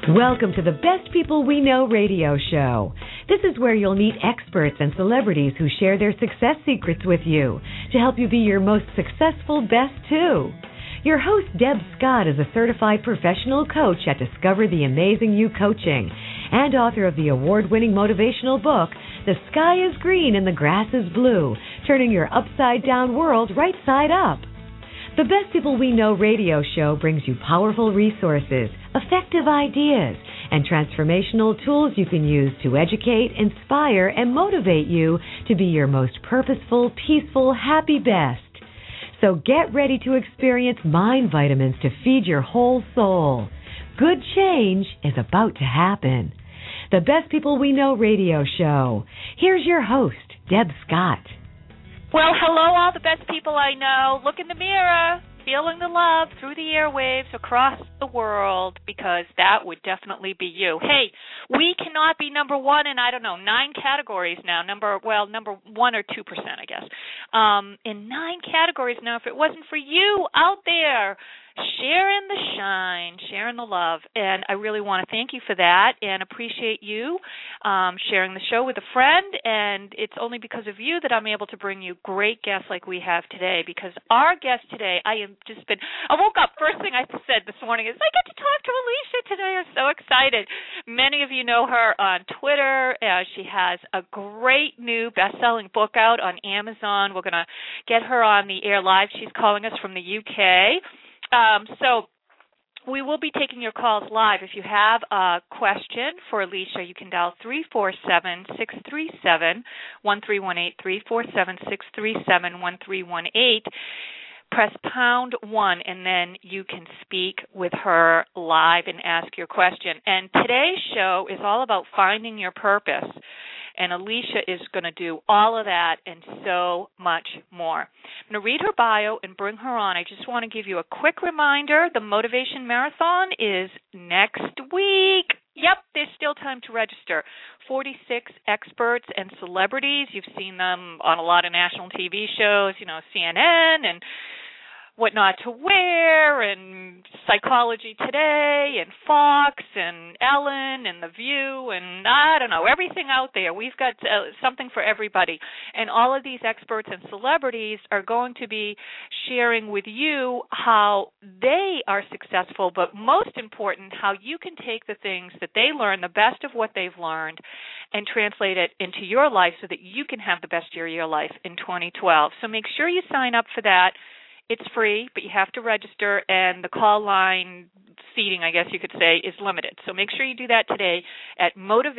Welcome to the Best People We Know radio show. This is where you'll meet experts and celebrities who share their success secrets with you to help you be your most successful best too. Your host, Deb Scott, is a certified professional coach at Discover the Amazing You Coaching and author of the award-winning motivational book, The Sky is Green and the Grass is Blue, turning your upside-down world right side up. The Best People We Know radio show brings you powerful resources, effective ideas, and transformational tools you can use to educate, inspire, and motivate you to be your most purposeful, peaceful, happy best. So get ready to experience mind vitamins to feed your whole soul. Good change is about to happen. The Best People We Know radio show. Here's your host, Deb Scott. Well, hello, all the best people I know. Look in the mirror, feeling the love through the airwaves across the world, because that would definitely be you. Hey, we cannot be number one in, 9 categories now. Number 1 or 2%, I guess. In 9 categories now, if it wasn't for you out there, sharing the shine, sharing the love. And I really want to thank you for that and appreciate you sharing the show with a friend. And it's only because of you that I'm able to bring you great guests like we have today, because our guest today, I woke up, first thing I said this morning is, I get to talk to Alicia today. I'm so excited. Many of you know her on Twitter. She has a great new best-selling book out on Amazon. We're going to get her on the air live. She's calling us from the UK. So we will be taking your calls live. If you have a question for Alicia, you can dial 347-637-1318, 347-637-1318. Press pound 1, and then you can speak with her live and ask your question. And today's show is all about finding your purpose. And Alicia is going to do all of that and so much more. I'm going to read her bio and bring her on. I just want to give you a quick reminder. The Motivation Marathon is next week. Yep, there's still time to register. 46 experts and celebrities. You've seen them on a lot of national TV shows, CNN and What Not to Wear and Psychology Today and Fox and Ellen and The View and I don't know, everything out there. We've got something for everybody. And all of these experts and celebrities are going to be sharing with you how they are successful, but most important, how you can take the things that they learn, the best of what they've learned, and translate it into your life so that you can have the best year of your life in 2012. So make sure you sign up for that. It's free, but you have to register, and the call line seating, I guess you could say, is limited. So make sure you do that today at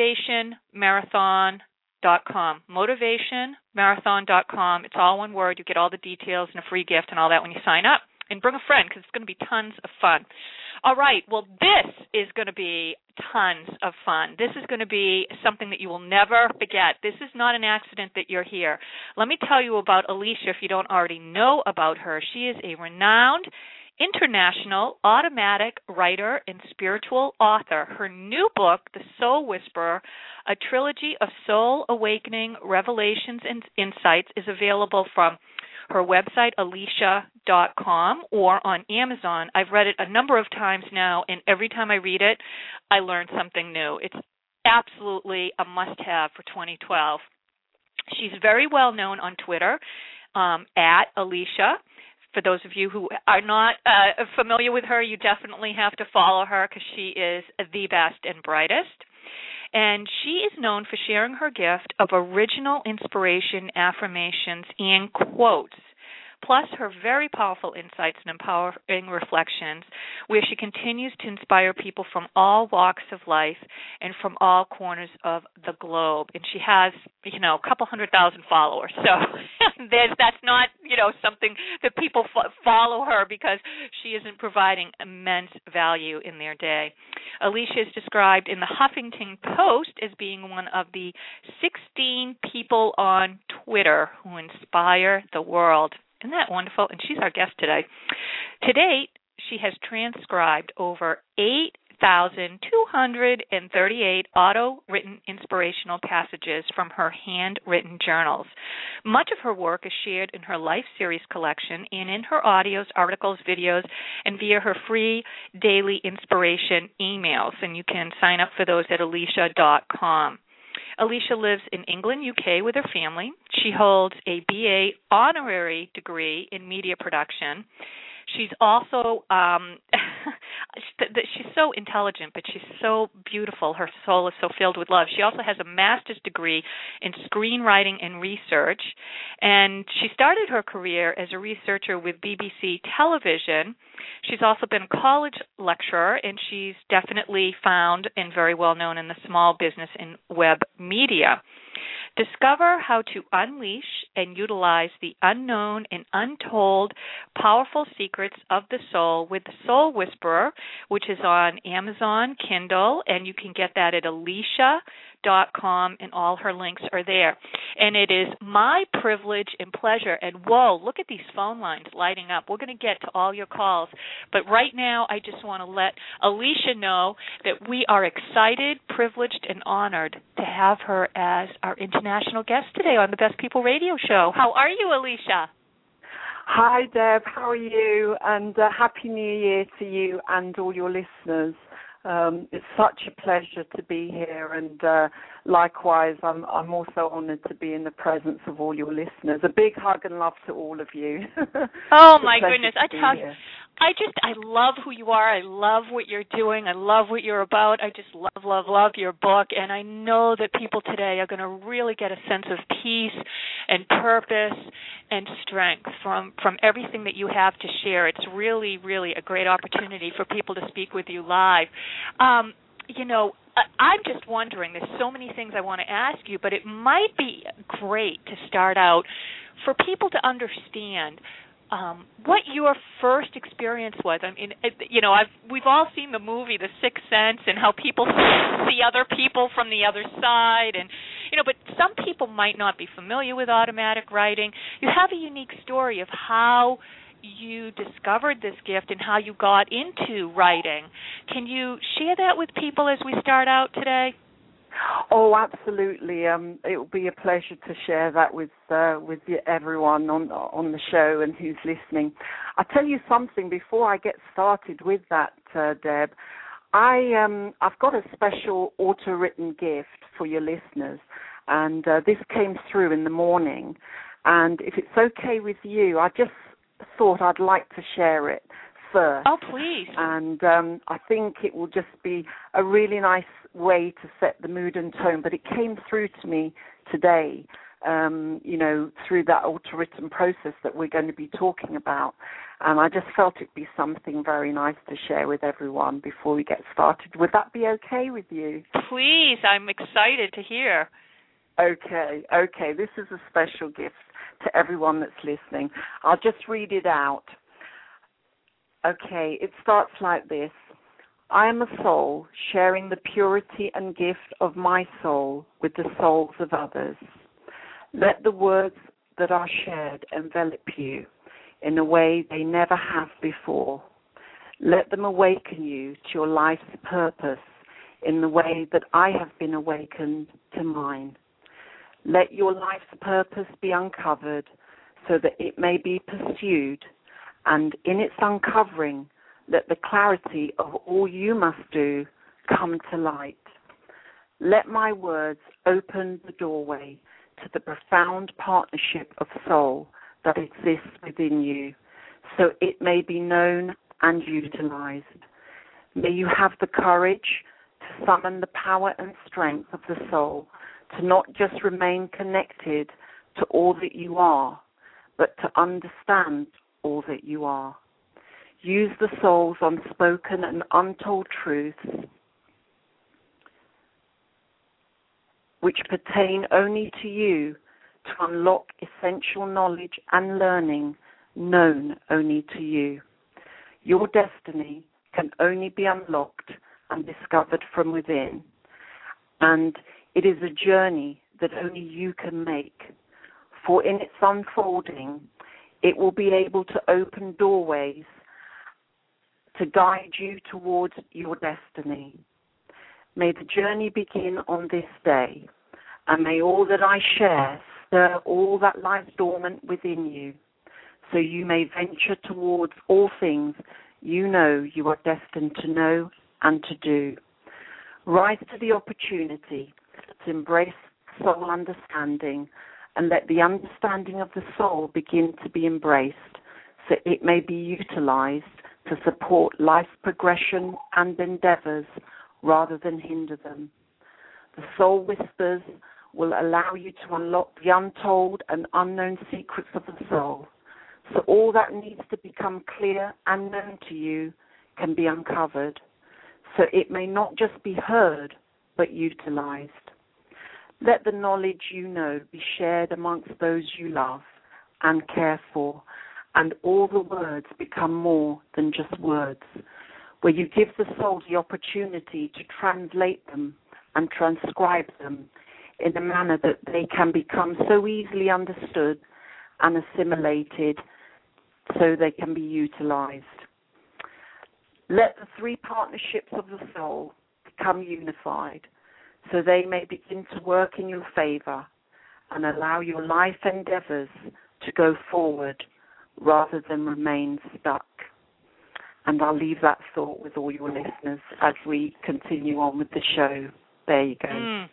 motivationmarathon.com. Motivationmarathon.com. It's all one word. You get all the details and a free gift and all that when you sign up. And bring a friend, because it's going to be tons of fun. All right, well, this is going to be tons of fun. This is going to be something that you will never forget. This is not an accident that you're here. Let me tell you about Alicia if you don't already know about her. She is a renowned international automatic writer and spiritual author. Her new book, The Soul Whisperer, a trilogy of soul awakening revelations and insights, is available from her website, Alicia.com, or on Amazon. I've read it a number of times now, and every time I read it, I learn something new. It's absolutely a must-have for 2012. She's very well known on Twitter at Alicia. For those of you who are not familiar with her, you definitely have to follow her because she is the best and brightest. And she is known for sharing her gift of original inspiration, affirmations, and quotes, plus her very powerful insights and empowering reflections, where she continues to inspire people from all walks of life and from all corners of the globe. And she has, a couple 100,000 followers. So that's not, something that people follow her because she isn't providing immense value in their day. Alicia is described in the Huffington Post as being one of the 16 people on Twitter who inspire the world. Isn't that wonderful? And she's our guest today. To date, she has transcribed over 8 3,238 auto-written inspirational passages from her handwritten journals. Much of her work is shared in her Life Series collection and in her audios, articles, videos, and via her free daily inspiration emails. And you can sign up for those at Alicia.com. Alicia lives in England, UK with her family. She holds a BA honorary degree in media production. She's also, she's so intelligent, but she's so beautiful. Her soul is so filled with love. She also has a master's degree in screenwriting and research, and she started her career as a researcher with BBC Television. She's also been a college lecturer, and she's definitely found and very well known in the small business and web media. Discover how to unleash and utilize the unknown and untold powerful secrets of the soul with The Soul Whisperer, which is on Amazon Kindle, and you can get that at Alicia.com, and all her links are there. And it is my privilege and pleasure, and whoa, look at these phone lines lighting up. We're going to get to all your calls, but right now I just want to let Alicia know that we are excited, privileged, and honored to have her as our international guest today on the Best People Radio Show. How are you, Alicia? Hi, Deb. How are you? And Happy New Year to you and all your listeners. It's such a pleasure to be here, and likewise, I'm also honoured to be in the presence of all your listeners. A big hug and love to all of you. Oh my goodness! I tell you, I love who you are. I love what you're doing. I love what you're about. I just love your book, and I know that people today are going to really get a sense of peace and purpose and strength from everything that you have to share. It's really, really a great opportunity for people to speak with you live. You know, I'm just wondering, there's so many things I want to ask you, but it might be great to start out for people to understand what your first experience was. I mean, you know, we've all seen the movie The Sixth Sense and how people see other people from the other side, and you know, but some people might not be familiar with automatic writing. You have a unique story of how you discovered this gift and how you got into writing. Can you share that with people as we start out today? Oh, absolutely. It will be a pleasure to share that with everyone on the show and who's listening. I'll tell you something before I get started with that, Deb. I've got a special auto-written gift for your listeners, and this came through in the morning. And if it's okay with you, I just thought I'd like to share it first. Oh, please. And I think it will just be a really nice way to set the mood and tone. But it came through to me today, you know, through that auto-written process that we're going to be talking about. And I just felt it'd be something very nice to share with everyone before we get started. Would that be okay with you? Please. I'm excited to hear. Okay. This is a special gift to everyone that's listening. I'll just read it out. Okay, it starts like this. I am a soul sharing the purity and gift of my soul with the souls of others. Let the words that are shared envelop you in a way they never have before. Let them awaken you to your life's purpose in the way that I have been awakened to mine. Let your life's purpose be uncovered so that it may be pursued, and in its uncovering, let the clarity of all you must do come to light. Let my words open the doorway to the profound partnership of soul that exists within you, so it may be known and utilized. May you have the courage to summon the power and strength of the soul to not just remain connected to all that you are, but to understand all that you are. Use the soul's unspoken and untold truths, which pertain only to you, to unlock essential knowledge and learning known only to you. Your destiny can only be unlocked and discovered from within, and it is a journey that only you can make. For in its unfolding, it will be able to open doorways to guide you towards your destiny. May the journey begin on this day, and may all that I share stir all that lies dormant within you, so you may venture towards all things you know you are destined to know and to do. Rise to the opportunity to embrace soul understanding, and let the understanding of the soul begin to be embraced, so it may be utilized to support life's progression and endeavors rather than hinder them. The soul whispers will allow you to unlock the untold and unknown secrets of the soul, so all that needs to become clear and known to you can be uncovered, so it may not just be heard but utilized. Let the knowledge you know be shared amongst those you love and care for, and all the words become more than just words, where you give the soul the opportunity to translate them and transcribe them in a manner that they can become so easily understood and assimilated so they can be utilized. Let the three partnerships of the soul become unified, so they may begin to work in your favor and allow your life endeavors to go forward rather than remain stuck. And I'll leave that thought with all your listeners as we continue on with the show. There you go.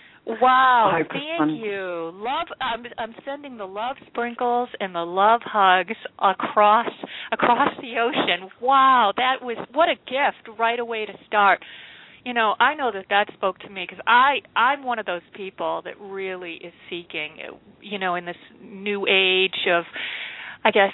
Wow, thank you. Love. I'm sending the love sprinkles and the love hugs across the ocean. Wow, that was, what a gift right away to start. You know, I know that spoke to me because I'm one of those people that really is seeking, you know, in this new age of, I guess,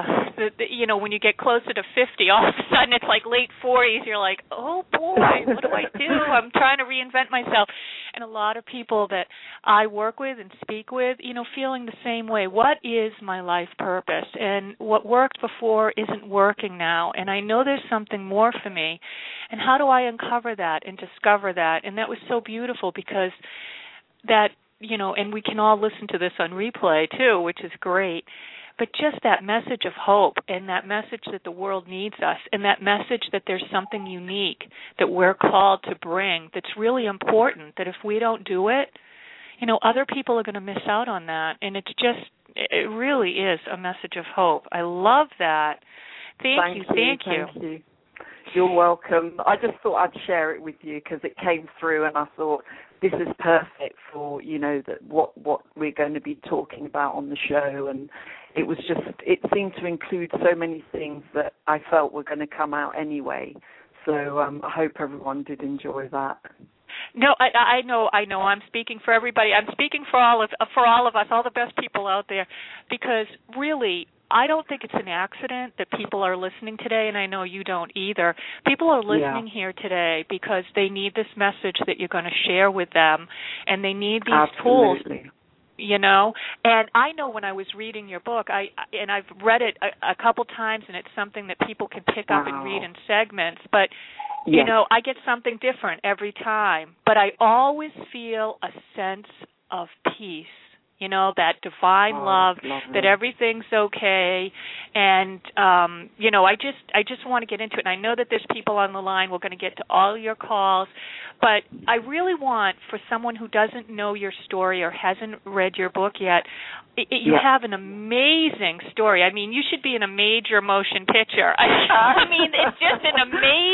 you know, when you get closer to 50, all of a sudden it's like late 40s. You're like, oh, boy, what do I do? I'm trying to reinvent myself. And a lot of people that I work with and speak with, you know, feeling the same way. What is my life purpose? And what worked before isn't working now. And I know there's something more for me. And how do I uncover that and discover that? And that was so beautiful because that, you know, and we can all listen to this on replay too, which is great. But just that message of hope and that message that the world needs us and that message that there's something unique that we're called to bring that's really important, that if we don't do it, you know, other people are going to miss out on that. And it's just, it really is a message of hope. I love that. Thank you. You're welcome. I just thought I'd share it with you because it came through and I thought this is perfect for, you know, that what we're going to be talking about on the show. And it was just, it seemed to include so many things that I felt were going to come out anyway. So I hope everyone did enjoy that. No, I know. I'm speaking for everybody. I'm speaking for all of us, all the best people out there, because really, I don't think it's an accident that people are listening today, and I know you don't either. People are listening here today because they need this message that you're going to share with them, and they need these tools. You know, and I know when I was reading your book, I've read it a couple times, and it's something that people can pick up and read in segments, but you know, I get something different every time, but I always feel a sense of peace. You know, that divine love, that everything's okay, and you know, I just want to get into it. And I know that there's people on the line. We're going to get to all your calls, but I really want, for someone who doesn't know your story or hasn't read your book yet, you have an amazing story. I mean, you should be in a major motion picture. I mean, it's just an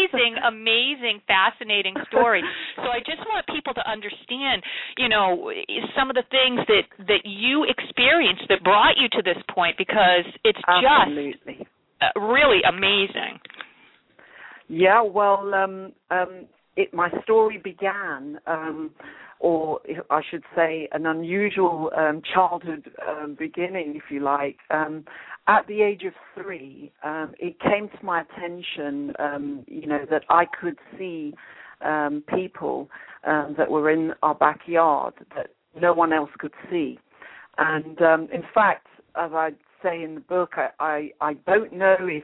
amazing, fascinating story. So I just want people to understand, you know, some of the things that you experienced that brought you to this point, because it's just really amazing. Yeah, well, my story began, or I should say an unusual childhood beginning, if you like. At the age of 3, it came to my attention, you know, that I could see people that were in our backyard that no one else could see. And in fact, as I say in the book, I don't know if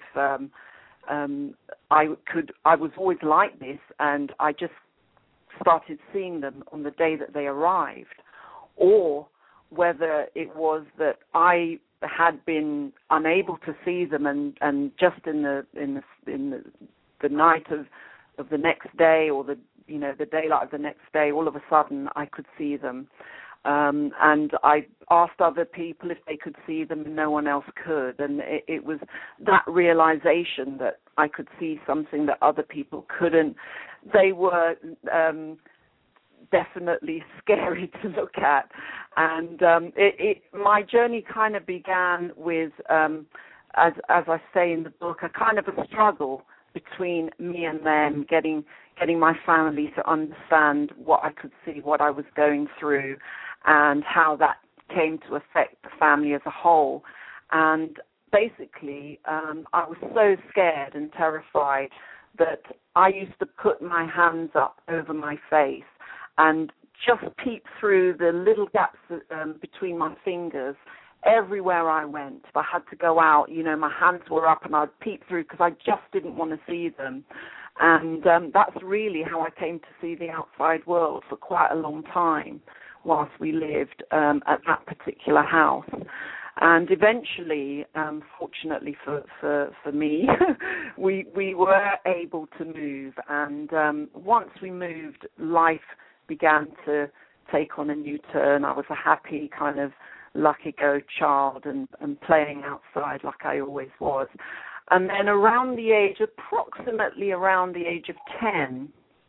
I was always like this, and I just started seeing them on the day that they arrived, or whether it was that I had been unable to see them, and just in the night of the next day, or the daylight of the next day, all of a sudden I could see them. And I asked other people if they could see them, and no one else could. And it was that realization that I could see something that other people couldn't. They were definitely scary to look at. And my journey kind of began with, as I say in the book, a kind of a struggle between me and them, getting my family to understand what I could see, what I was going through, and how that came to affect the family as a whole. And basically, I was so scared and terrified that I used to put my hands up over my face and just peep through the little gaps between my fingers everywhere I went. If I had to go out, my hands were up and I'd peep through because I just didn't want to see them. And that's really how I came to see the outside world for quite a long time whilst we lived at that particular house. And eventually, fortunately for me, we were able to move. And once we moved, life began to take on a new turn. I was a happy kind of lucky-go child and playing outside like I always was. And then approximately around the age of 10,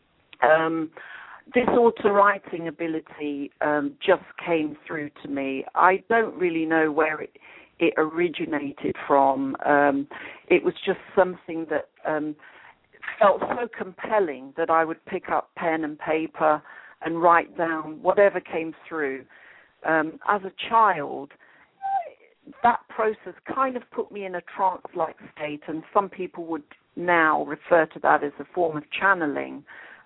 this auto-writing ability just came through to me. I don't really know where it originated from. It was just something that felt so compelling that I would pick up pen and paper and write down whatever came through. As a child, that process kind of put me in a trance-like state, and some people would now refer to that as a form of channeling.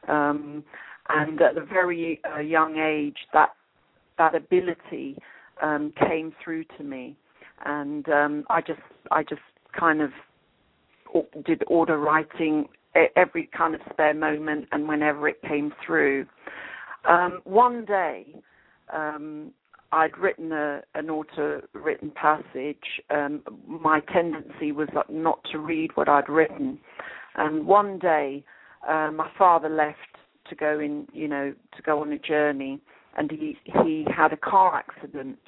And at a very young age, that ability came through to me, and I just kind of did order writing every kind of spare moment and whenever it came through. One day, I'd written an auto-written passage. My tendency was not to read what I'd written, and one day my father left to go on a journey, and he had a car accident.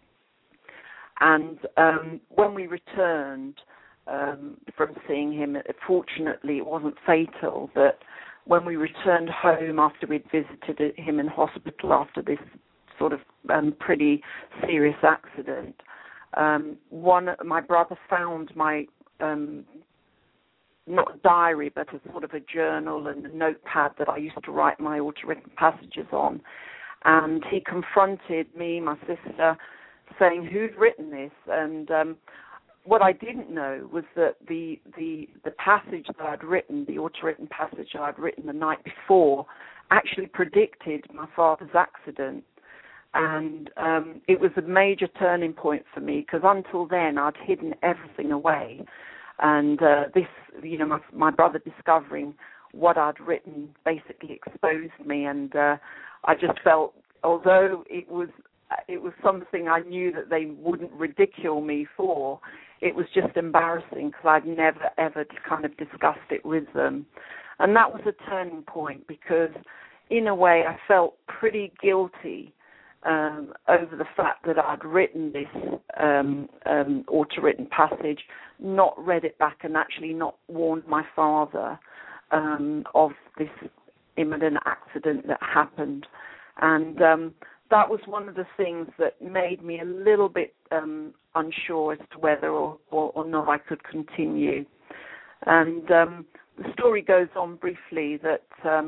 And when we returned from seeing him, fortunately it wasn't fatal, but when we returned home after we'd visited him in hospital after this sort of pretty serious accident, my brother found my not a diary, but a sort of a journal and a notepad that I used to write my auto-written passages on. And he confronted me, my sister, saying, "Who'd written this?" And what I didn't know was that the passage that I'd written, the auto-written passage I'd written the night before, actually predicted my father's accident. And it was a major turning point for me, because until then I'd hidden everything away. And my brother discovering what I'd written basically exposed me, and I just felt, although it was something I knew that they wouldn't ridicule me for, it was just embarrassing because I'd never ever kind of discussed it with them. And that was a turning point, because in a way I felt pretty guilty over the fact that I'd written this auto-written passage, not read it back, and actually not warned my father of this imminent accident that happened. And that was one of the things that made me a little bit unsure as to whether or not I could continue. And the story goes on briefly that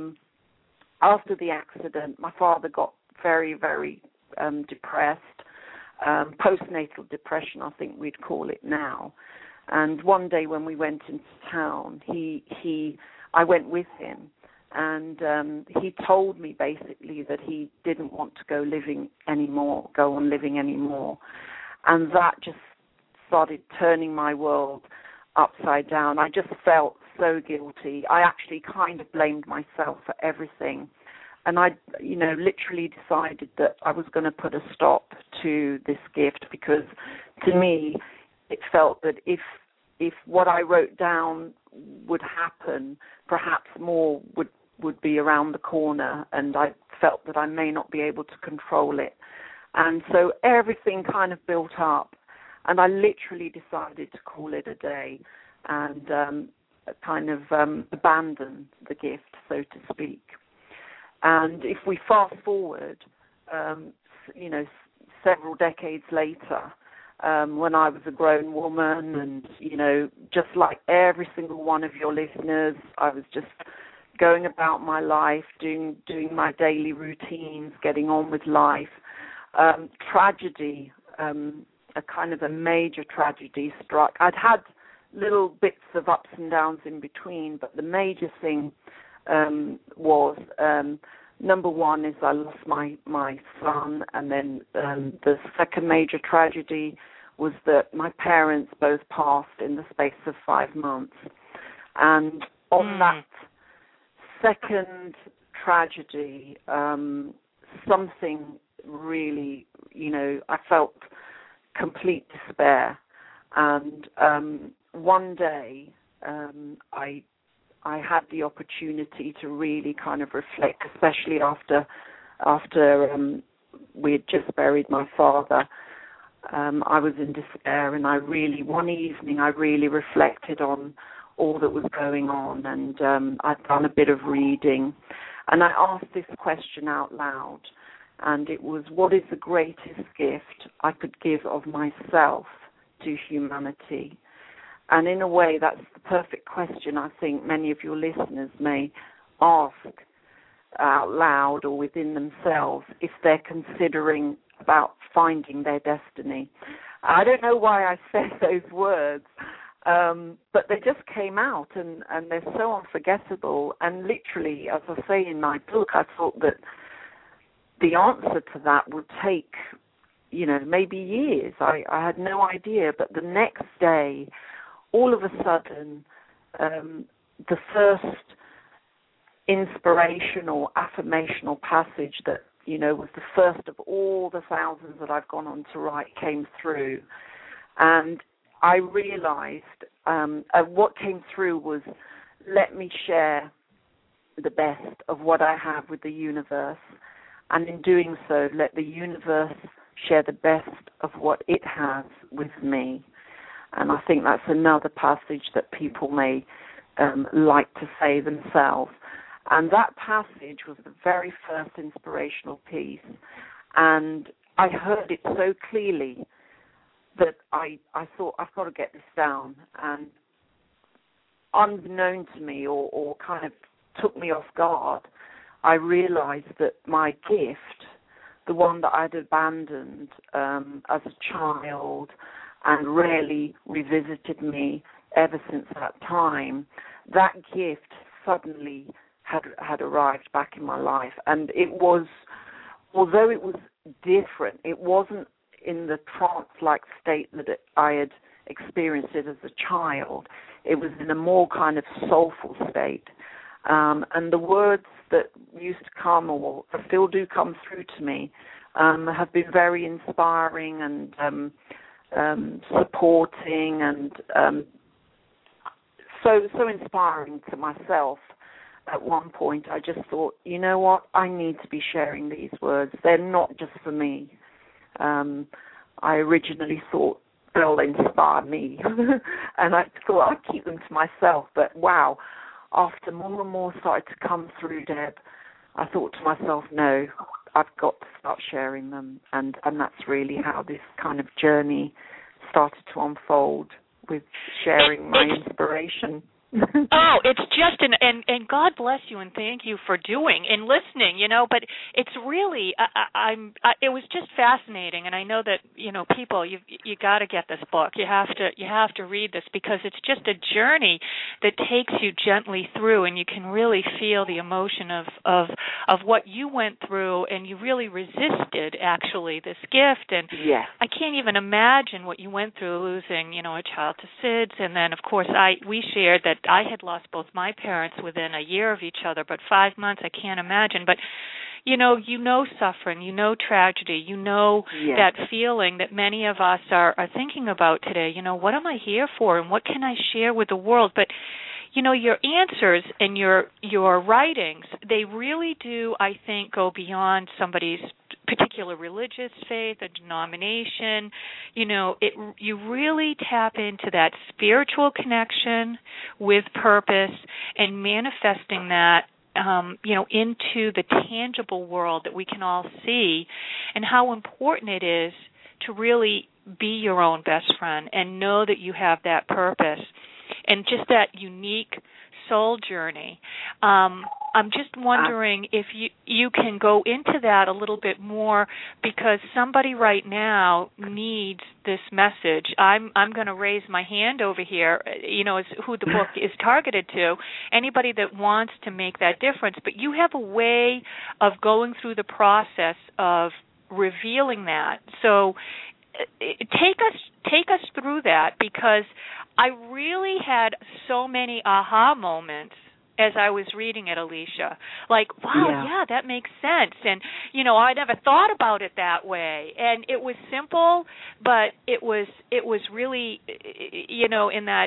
after the accident, my father got very, very depressed, postnatal depression, I think we'd call it now. And one day when we went into town, I went with him, and he told me basically that he didn't want to go on living anymore. And that just started turning my world upside down. I just felt so guilty. I actually kind of blamed myself for everything. And I, literally decided that I was going to put a stop to this gift, because to me it felt that if what I wrote down would happen, perhaps more would be around the corner, and I felt that I may not be able to control it. And so everything kind of built up, and I literally decided to call it a day and kind of abandon the gift, so to speak. And if we fast forward, several decades later, when I was a grown woman, and, just like every single one of your listeners, I was just going about my life, doing my daily routines, getting on with life. Tragedy, a kind of a major tragedy struck. I'd had little bits of ups and downs in between, but the major thing was, number one is I lost my son, and then the second major tragedy was that my parents both passed in the space of 5 months. And on that second tragedy, something really, I felt complete despair. And one day I had the opportunity to really kind of reflect, especially after we had just buried my father. I was in despair, and one evening I really reflected on all that was going on, and I'd done a bit of reading, and I asked this question out loud, and it was, what is the greatest gift I could give of myself to humanity? And in a way, that's the perfect question I think many of your listeners may ask out loud or within themselves if they're considering about finding their destiny. I don't know why I said those words, but they just came out, and they're so unforgettable. And literally, as I say in my book, I thought that the answer to that would take, maybe years. I had no idea. But the next day, all of a sudden, the first inspirational, affirmational passage that, was the first of all the thousands that I've gone on to write came through. And I realized what came through was, let me share the best of what I have with the universe. And in doing so, let the universe share the best of what it has with me. And I think that's another passage that people may like to say themselves. And that passage was the very first inspirational piece. And I heard it so clearly that I thought, I've got to get this down. And unbeknown to me, or kind of took me off guard, I realized that my gift, the one that I'd abandoned as a child and rarely revisited me ever since that time, that gift suddenly had arrived back in my life. And it was, although it was different, it wasn't in the trance-like state that I had experienced it as a child. It was in a more kind of soulful state. And the words that used to come, or still do come through to me, have been very inspiring and supporting, and so inspiring to myself. At one point, I just thought, you know what, I need to be sharing these words. They're not just for me. I originally thought they'll inspire me, and I thought I'd keep them to myself. But wow, after more and more started to come through, Deb, I thought to myself, no, I've got to start sharing them. And that's really how this kind of journey started to unfold, with sharing my inspiration. Oh, it's just and God bless you and thank you for doing and listening, but it's really it was just fascinating, and I know that people, you got to get this book. You have to read this, because it's just a journey that takes you gently through, and you can really feel the emotion of what you went through, and you really resisted actually this gift. And yes. I can't even imagine what you went through, losing a child to SIDS, and then of course we shared that I had lost both my parents within a year of each other, but 5 months, I can't imagine. But, you know suffering, you know tragedy, you know that feeling that many of us are thinking about today. What am I here for, and what can I share with the world? But your answers and your writings, they really do, I think, go beyond somebody's particular religious faith, a denomination. You really tap into that spiritual connection with purpose and manifesting that into the tangible world that we can all see, and how important it is to really be your own best friend and know that you have that purpose and just that unique soul journey. I'm just wondering if you can go into that a little bit more, because somebody right now needs this message. I'm going to raise my hand over here, as who the book is targeted to, anybody that wants to make that difference. But you have a way of going through the process of revealing that. So take us through that, because I really had so many aha moments as I was reading it, Alicia. Like, wow, yeah, that makes sense. And, I never thought about it that way. And it was simple, but it was really, in that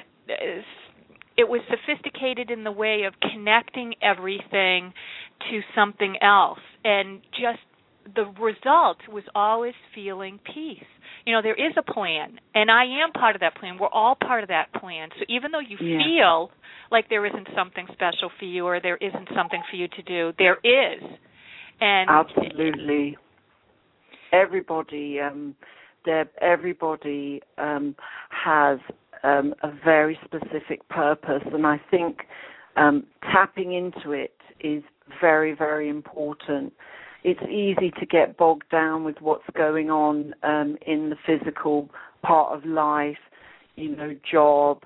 it was sophisticated in the way of connecting everything to something else. And just the result was always feeling peace. There is a plan, and I am part of that plan. We're all part of that plan. So even though you feel like there isn't something special for you or there isn't something for you to do, there is. And absolutely. Everybody, Deb, everybody has a very specific purpose, and I think tapping into it is very, very important. It's easy to get bogged down with what's going on in the physical part of life, job,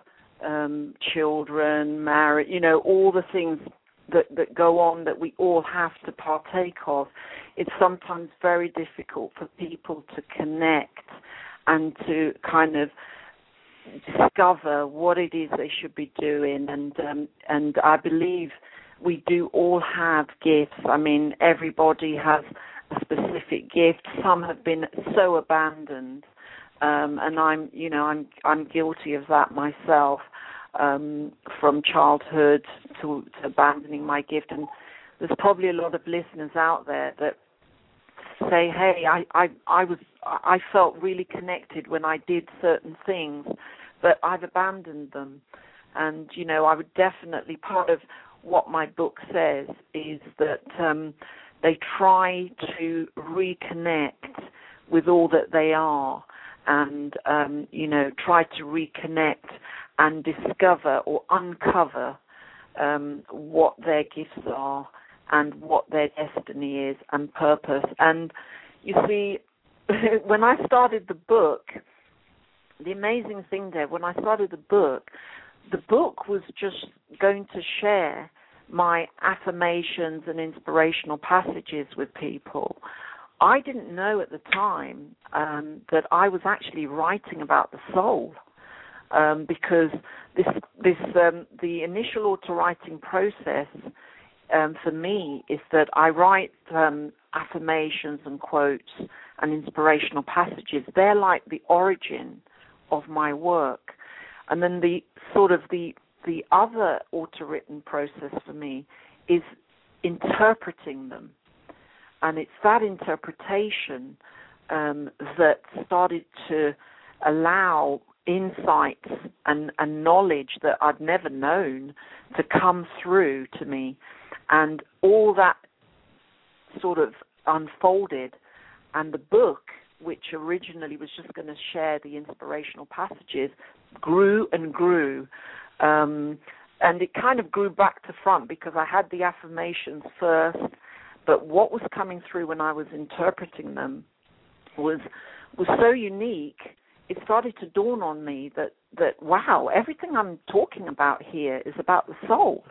children, marriage, all the things that go on that we all have to partake of. It's sometimes very difficult for people to connect and to kind of discover what it is they should be doing. And I believe we do all have gifts. I mean, everybody has a specific gift. Some have been so abandoned, and I'm guilty of that myself, from childhood to abandoning my gift. And there's probably a lot of listeners out there that say, "Hey, I felt really connected when I did certain things, but I've abandoned them." And I would definitely, part of what my book says is that they try to reconnect with all that they are, and try to reconnect and discover or uncover what their gifts are and what their destiny is and purpose. And you see, when I started the book, the amazing thing there, when I started the book was just going to share my affirmations and inspirational passages with people. I didn't know at the time that I was actually writing about the soul, because the initial auto-writing process for me is that I write affirmations and quotes and inspirational passages. They're like the origin of my work. And then the other auto-written process for me is interpreting them. And it's that interpretation that started to allow insights and knowledge that I'd never known to come through to me. And all that sort of unfolded. And the book, which originally was just going to share the inspirational passages, grew and grew. And it kind of grew back to front because I had the affirmations first, but what was coming through when I was interpreting them was so unique. It started to dawn on me that wow, everything I'm talking about here is about the soul.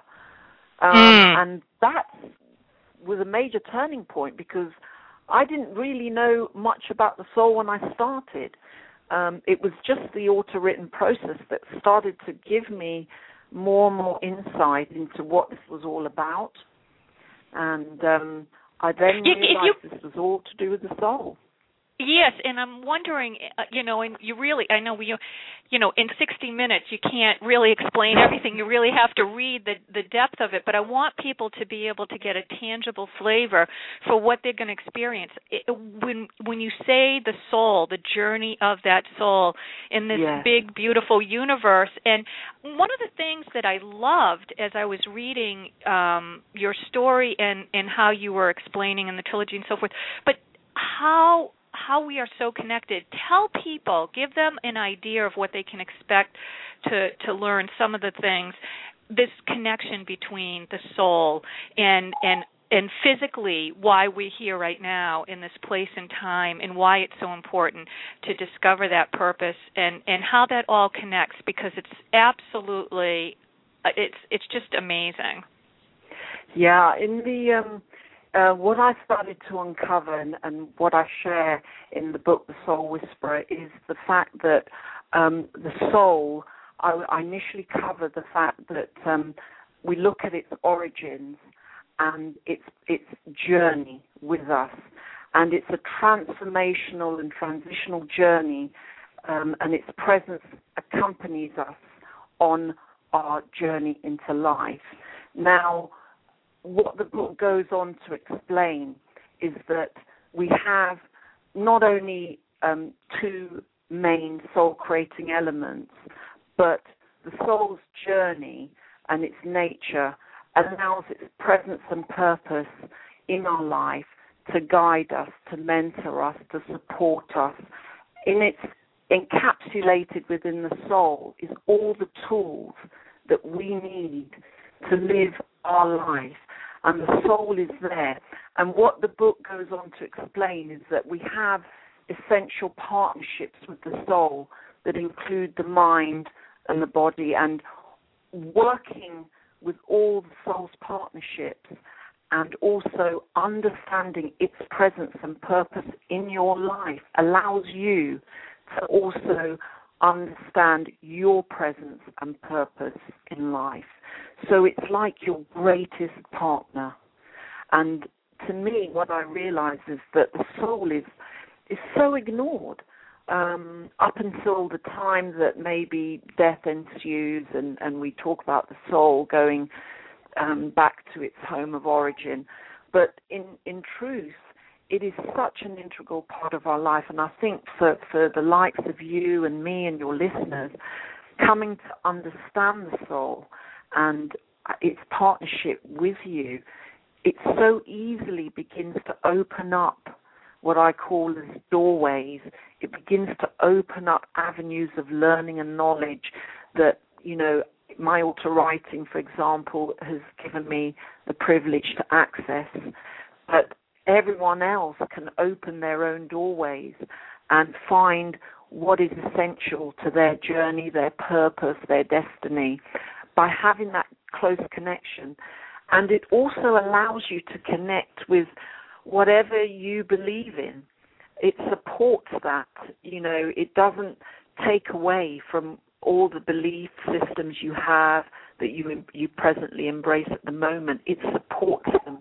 And that was a major turning point because I didn't really know much about the soul when I started. It was just the auto-written process that started to give me more and more insight into what this was all about. And I then realized this was all to do with the soul. Yes, and I'm wondering, and you really, I know in 60 minutes you can't really explain everything. You really have to read the depth of it. But I want people to be able to get a tangible flavor for what they're going to experience. When you say the soul, the journey of that soul in this big, beautiful universe, and one of the things that I loved as I was reading your story and how you were explaining in the trilogy and so forth, but how we are so connected. Tell people, give them an idea of what they can expect to learn, some of the things, this connection between the soul and physically why we're here right now in this place and time, and why it's so important to discover that purpose and how that all connects, because it's absolutely, it's just amazing. Yeah, in the what I started to uncover and what I share in the book, The Soul Whisperer, is the fact that the soul, I initially cover the fact that we look at its origins and its journey with us. And it's a transformational and transitional journey, and its presence accompanies us on our journey into life. Now, what the book goes on to explain is that we have not only two main soul-creating elements, but the soul's journey and its nature allows its presence and purpose in our life to guide us, to mentor us, to support us. Encapsulated within the soul is all the tools that we need to live our life. And the soul is there. And what the book goes on to explain is that we have essential partnerships with the soul that include the mind and the body, and working with all the soul's partnerships and also understanding its presence and purpose in your life allows you to also understand your presence and purpose in life. So it's like your greatest partner. And to me, what I realize is that the soul is so ignored up until the time that maybe death ensues and we talk about the soul going back to its home of origin. But in truth, it is such an integral part of our life. And I think for the likes of you and me and your listeners, coming to understand the soul and its partnership with you, it so easily begins to open up what I call as doorways. It begins to open up avenues of learning and knowledge that, my author writing, for example, has given me the privilege to access. But everyone else can open their own doorways and find what is essential to their journey, their purpose, their destiny, by having that close connection. And it also allows you to connect with whatever you believe in. It supports that. It doesn't take away from all the belief systems you have that you presently embrace at the moment. It supports them.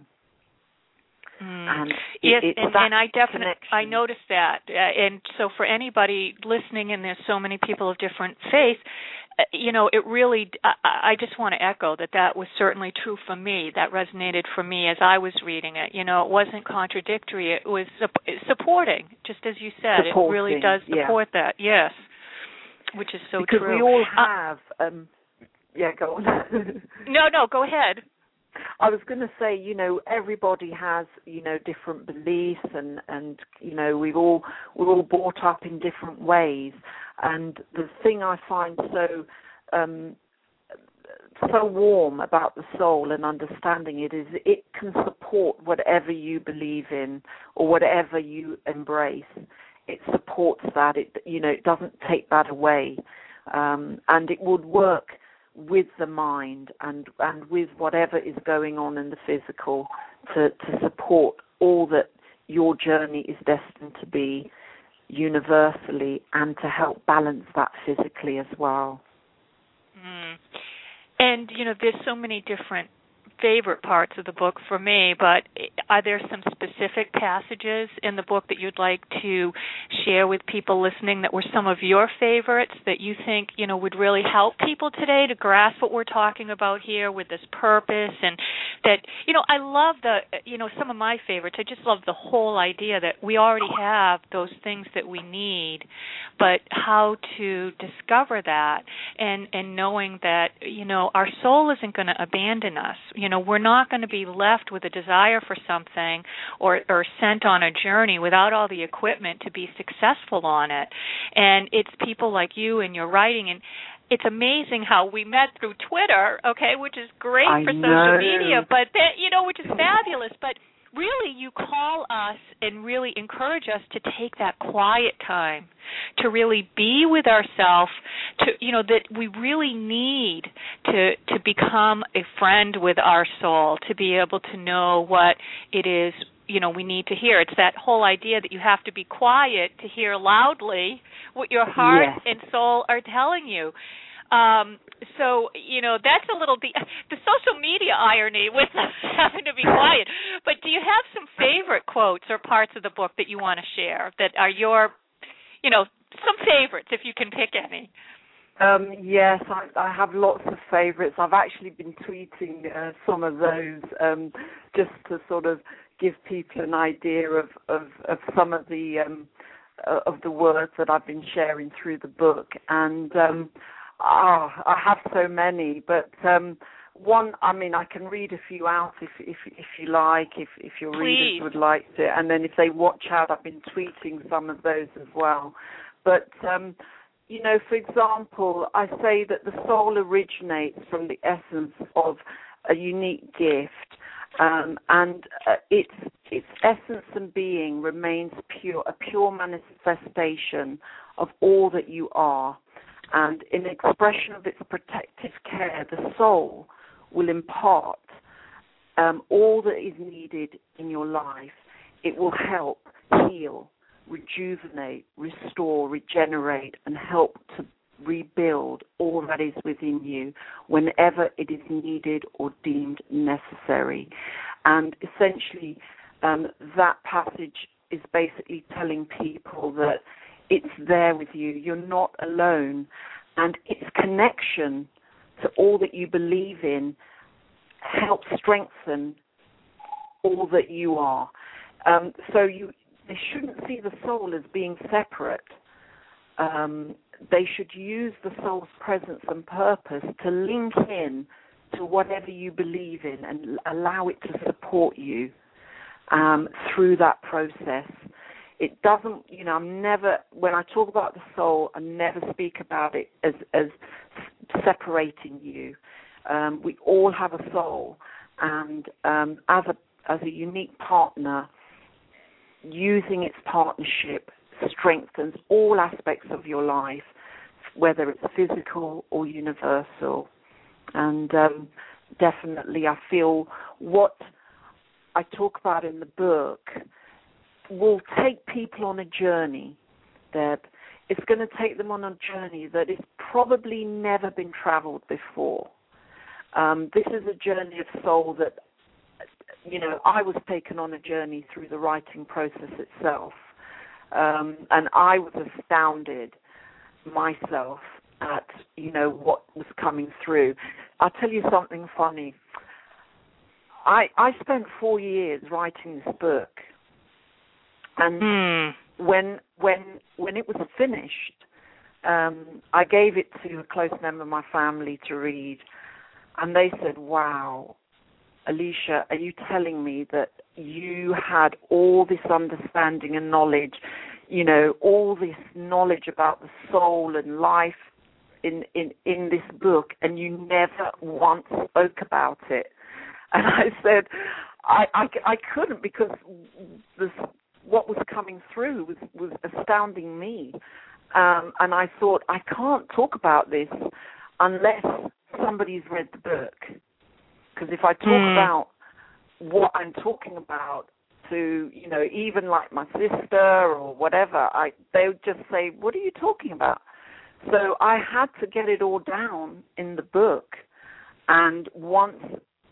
And yes, and I definitely I noticed that. And so for anybody listening, and there's so many people of different faiths, it really, I just want to echo that was certainly true for me. That resonated for me as I was reading it. It wasn't contradictory. It was supporting, just as you said. It really does support that, yes, which is so because true. Because we all have, go on. No, go ahead. I was going to say, everybody has, different beliefs and we're all brought up in different ways. And the thing I find so warm about the soul and understanding it is it can support whatever you believe in or whatever you embrace. It supports that. It doesn't take that away. And it would work with the mind and with whatever is going on in the physical to support all that your journey is destined to be universally, and to help balance that physically as well. And, there's so many different favorite parts of the book for me, but are there some specific passages in the book that you'd like to share with people listening that were some of your favorites that you think, would really help people today to grasp what we're talking about here with this purpose? And that, I love some of my favorites. I just love the whole idea that we already have those things that we need, but how to discover that and knowing that, our soul isn't going to abandon us. We're not going to be left with a desire for something or sent on a journey without all the equipment to be successful on it. And it's people like you and your writing, and it's amazing how we met through Twitter, okay, which is great for social media, but that, which is fabulous. But really, you call us and really encourage us to take that quiet time, to really be with ourselves, to, that we really need to become a friend with our soul, to be able to know what it is, we need to hear. It's that whole idea that you have to be quiet to hear loudly what your heart and soul are telling you. So, that's a little the social media irony with us having to be quiet. But do you have some favorite quotes or parts of the book that you want to share that are your, some favorites, if you can pick any? Yes, I have lots of favorites. I've actually been tweeting some of those just to sort of give people an idea of some of the words that I've been sharing through the book. And I have so many, but one, I can read a few out if you like, if your readers would like to, and then if they watch out, I've been tweeting some of those as well. But for example, I say that the soul originates from the essence of a unique gift, and its essence and being remains a pure manifestation of all that you are. And in expression of its protective care, the soul will impart all that is needed in your life. It will help heal, rejuvenate, restore, regenerate, and help to rebuild all that is within you whenever it is needed or deemed necessary. And essentially, that passage is basically telling people that it's there with you. You're not alone. And its connection to all that you believe in helps strengthen all that you are. So they shouldn't see the soul as being separate. They should use the soul's presence and purpose to link in to whatever you believe in and allow it to support you through that process. It doesn't, I'm never, when I talk about the soul, I never speak about it as separating you. We all have a soul, and as a unique partner, using its partnership strengthens all aspects of your life, whether it's physical or universal. And definitely I feel what I talk about in the book will take people on a journey, Deb. It's going to take them on a journey that has probably never been traveled before. This is a journey of soul that, I was taken on a journey through the writing process itself. And I was astounded myself at, what was coming through. I'll tell you something funny. I spent 4 years writing this book. And when it was finished, I gave it to a close member of my family to read, and they said, "Wow, Alicia, are you telling me that you had all this understanding and knowledge, all this knowledge about the soul and life in this book, and you never once spoke about it?" And I said, I couldn't, because what was coming through was astounding me. And I thought, I can't talk about this unless somebody's read the book. Because if I talk about what I'm talking about to, even like my sister or whatever, they would just say, "What are you talking about?" So I had to get it all down in the book. And once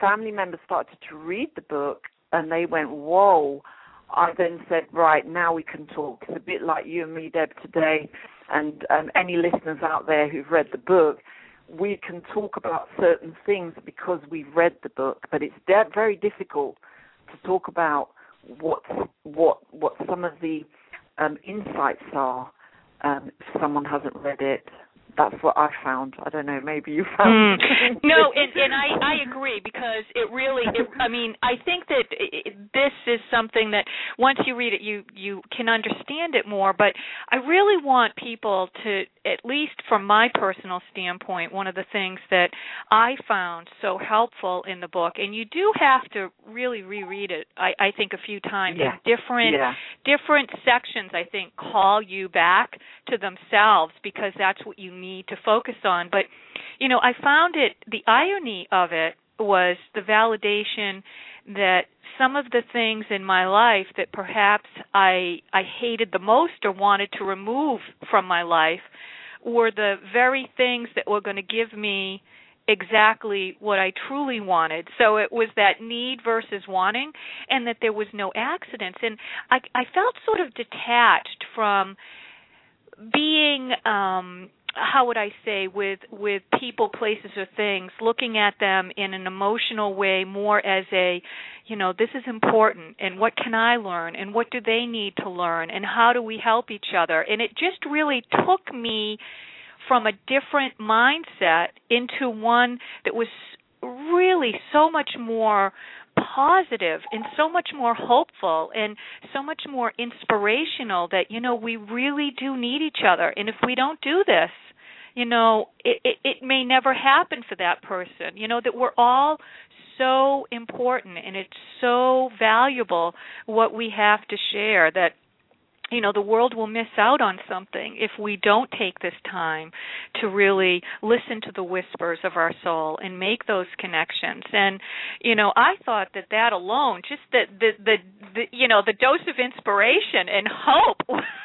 family members started to read the book, and they went, whoa. I then said, right, now we can talk. It's a bit like you and me, Deb, today, and any listeners out there who've read the book. We can talk about certain things because we've read the book, but it's very difficult to talk about what some of the insights are if someone hasn't read it. That's what I found. I don't know, maybe you found No, and I agree, because it really, I mean, I think that this is something that once you read it, you can understand it more, but I really want people to, at least from my personal standpoint, one of the things that I found so helpful in the book, and you do have to really reread it, I think, a few times. Yeah. Different sections, I think, call you back to themselves, because that's what you need to focus on. But, you know, I found the irony of it was the validation that some of the things in my life that perhaps I hated the most or wanted to remove from my life were the very things that were going to give me exactly what I truly wanted. So it was that need versus wanting, and that there was no accidents. And I felt sort of detached from being, how would I say, with people, places, or things, looking at them in an emotional way, more as a, you know, this is important, and what can I learn, and what do they need to learn, and how do we help each other? And it just really took me from a different mindset into one that was really so much more positive and so much more hopeful and so much more inspirational, that, you know, we really do need each other. And if we don't do this, you know, it may never happen for that person. You know, that we're all so important, and it's so valuable what we have to share, that, you know, the world will miss out on something if we don't take this time to really listen to the whispers of our soul and make those connections. And, you know, I thought that alone, just the you know, the dose of inspiration and hope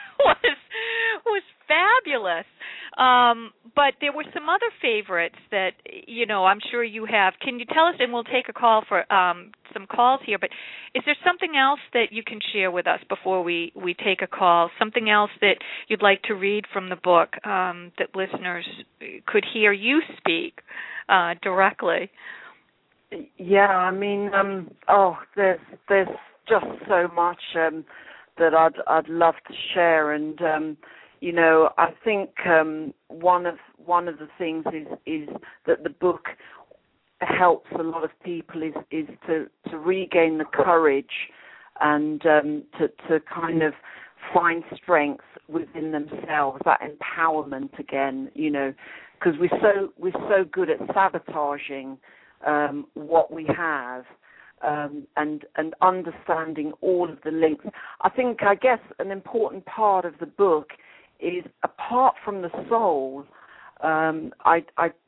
was fabulous. But there were some other favorites that, you know, I'm sure you have. Can you tell us, and we'll take a call for some calls here, but is there something else that you can share with us before we take a call, something else that you'd like to read from the book that listeners could hear you speak directly? Yeah, I mean, there's just so much that I'd love to share, and you know, I think one of the things is that the book helps a lot of people is to regain the courage and to kind of find strength within themselves, that empowerment again, you know, because we're so good at sabotaging what we have. And understanding all of the links. I guess an important part of the book is, apart from the soul, I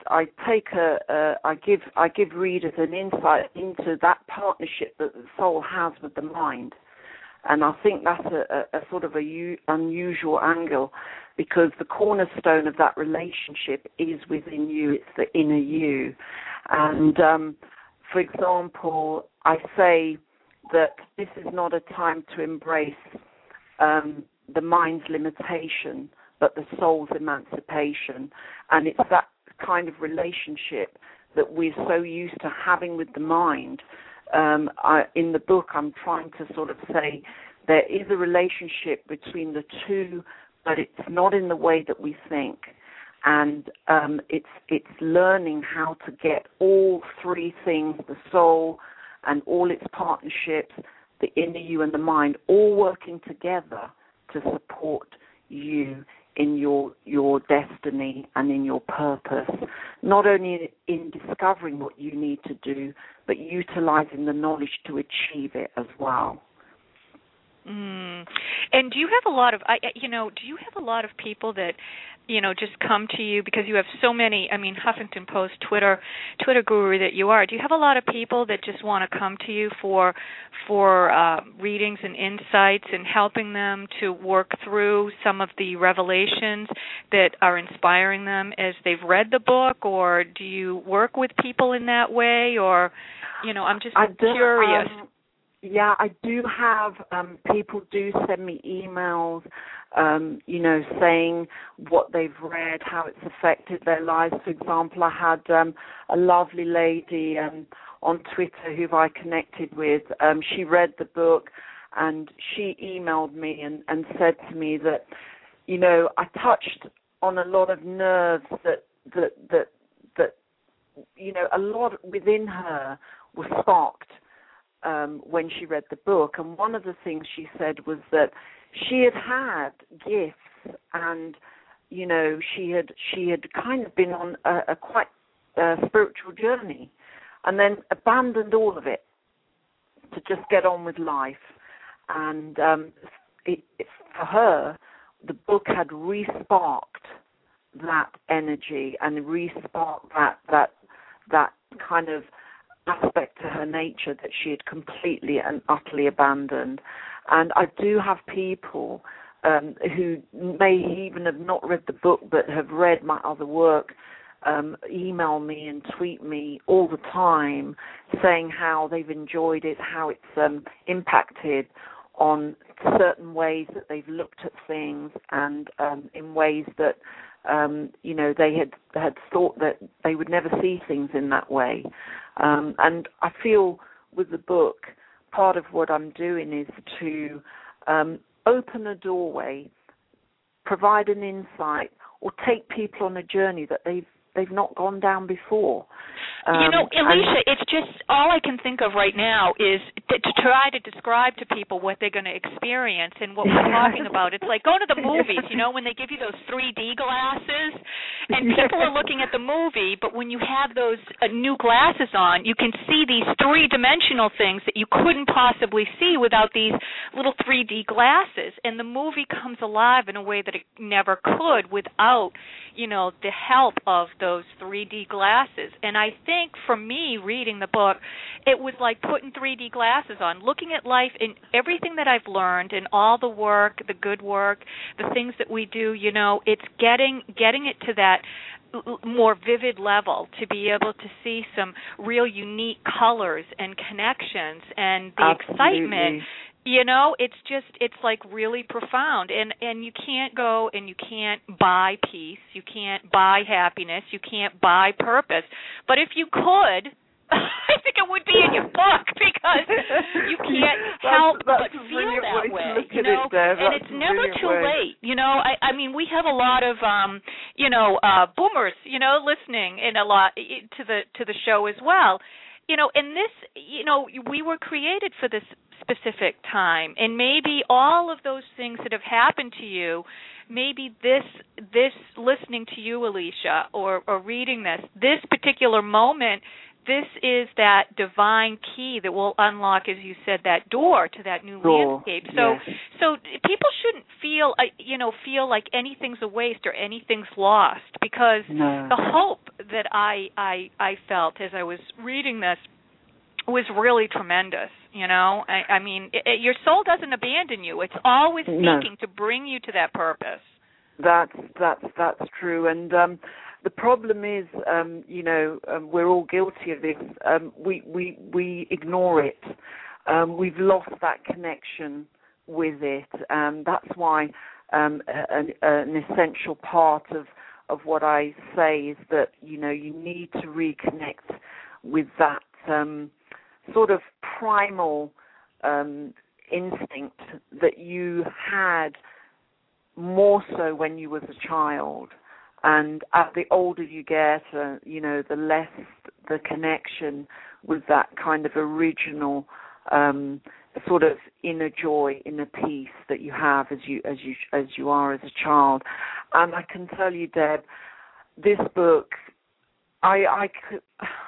give readers an insight into that partnership that the soul has with the mind, and I think that's a sort of unusual angle, because the cornerstone of that relationship is within you. It's the inner you, and for example, I say that this is not a time to embrace the mind's limitation, but the soul's emancipation. And it's that kind of relationship that we're so used to having with the mind. In the book, I'm trying to sort of say there is a relationship between the two, but it's not in the way that we think. And it's learning how to get all three things, the soul and all its partnerships, the inner you and the mind, all working together to support you in your destiny and in your purpose, not only in discovering what you need to do, but utilizing the knowledge to achieve it as well. And do you have a lot of, do you have a lot of people that, you know, just come to you because you have so many, I mean, Huffington Post, Twitter guru that you are. Do you have a lot of people that just want to come to you for readings and insights and helping them to work through some of the revelations that are inspiring them as they've read the book, or do you work with people in that way, or? I'm just curious. Yeah, I do have people do send me emails, saying what they've read, how it's affected their lives. For example, I had a lovely lady on Twitter who I connected with. She read the book and she emailed me and said to me that, I touched on a lot of nerves that a lot within her was sparked when she read the book. And one of the things she said was that she had gifts, and she had kind of been on a quite spiritual journey, and then abandoned all of it to just get on with life. And for her, the book had re-sparked that energy and re-sparked that kind of aspect to her nature that she had completely and utterly abandoned. And I do have people who may even have not read the book but have read my other work email me and tweet me all the time saying how they've enjoyed it, how it's impacted on certain ways that they've looked at things, and in ways that they had thought that they would never see things in that way. And I feel with the book, part of what I'm doing is to open a doorway, provide an insight, or take people on a journey that they've not gone down before. Alicia, it's just all I can think of right now is to try to describe to people what they're going to experience and what we're talking about. It's like go to the movies, when they give you those 3D glasses, and people are looking at the movie, but when you have those new glasses on, you can see these three-dimensional things that you couldn't possibly see without these little 3D glasses, and the movie comes alive in a way that it never could without, the help of those 3D glasses. And I think for me, reading the book, it was like putting 3D glasses on, looking at life and everything that I've learned and all the work, the good work, the things that we do, it's getting it to that more vivid level to be able to see some real unique colors and connections and the excitement. It's like really profound, and you can't go and you can't buy peace, you can't buy happiness, you can't buy purpose. But if you could, I think it would be in your book, because you can't help but feel that way, and it's never too late. I mean, we have a lot of boomers, listening, and a lot to the show as well. And this, we were created for this specific time, and maybe all of those things that have happened to you, maybe this listening to you, Alicia, or reading this particular moment, this is that divine key that will unlock, as you said, that door to that new landscape. So people shouldn't feel like anything's a waste or anything's lost, because the hope that I felt as I was reading this was really tremendous. I mean, your soul doesn't abandon you. It's always seeking to bring you to that purpose. That's true. And the problem is, we're all guilty of this. We ignore it. We've lost that connection with it. That's why an essential part of what I say is that you need to reconnect with that sort of primal instinct that you had more so when you was a child. And as the older you get, the less the connection with that kind of original sort of inner joy, inner peace that you have as you are as a child. And I can tell you, Deb, this book, I could,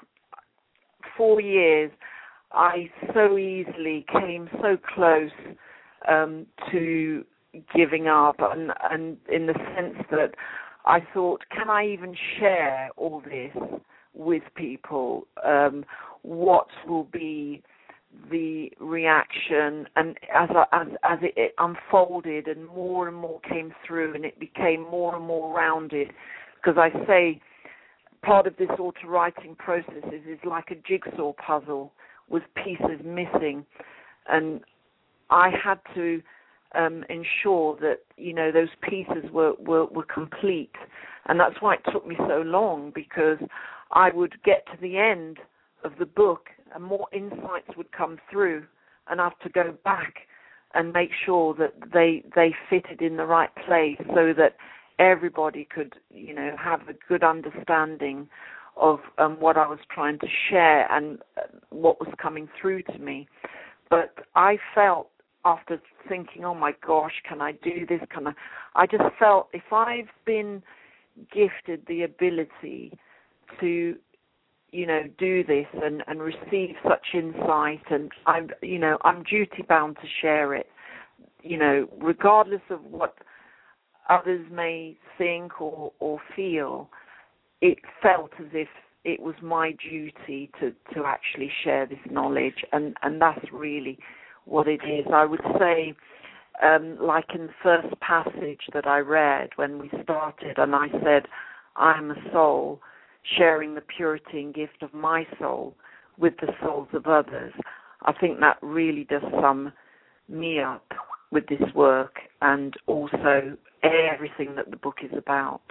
4 years, I so easily came so close to giving up, and in the sense that I thought, can I even share all this with people? What will be the reaction? And as it unfolded and more came through, and it became more and more rounded, because I say part of this auto-writing process is like a jigsaw puzzle with pieces missing, and I had to ensure that, you know, those pieces were complete, and that's why it took me so long, because I would get to the end of the book and more insights would come through, and I have to go back and make sure that they fitted in the right place so that everybody could, you know, have a good understanding of what I was trying to share and what was coming through to me. But I felt, after thinking, oh my gosh, can I do this? I just felt, if I've been gifted the ability to, you know, do this and receive such insight, and I'm duty bound to share it, you know, regardless of what others may think or feel. It felt as if it was my duty to actually share this knowledge, and that's really what it is. I would say, like in the first passage that I read when we started, and I said, I'm a soul sharing the purity and gift of my soul with the souls of others. I think that really does sum me up with this work, and also everything that the book is about.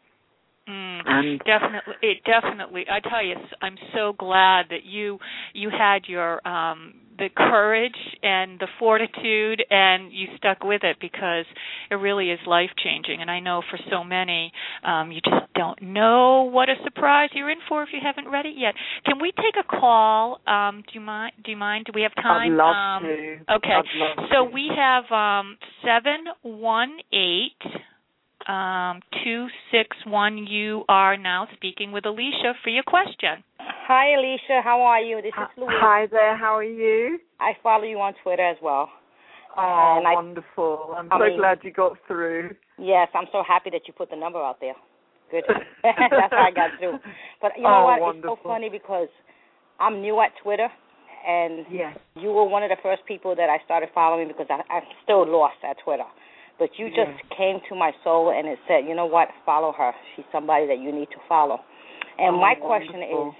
Definitely. I tell you, I'm so glad that you had your the courage and the fortitude, and you stuck with it, because it really is life-changing. And I know for so many, you just don't know what a surprise you're in for if you haven't read it yet. Can we take a call? Do you mind? Do we have time? I'd love to. Okay. So we have 718-261. You are now speaking with Alicia for your question. Hi, Alicia. How are you? This is Louise. Hi there. How are you? I follow you on Twitter as well. Oh, wonderful. I'm so glad you got through. Yes, I'm so happy that you put the number out there. Good. That's how I got through. But you know what? Wonderful. It's so funny because I'm new at Twitter, and you were one of the first people that I started following, because I'm still lost at Twitter. But you just came to my soul and it said, you know what, follow her. She's somebody that you need to follow. And my question is,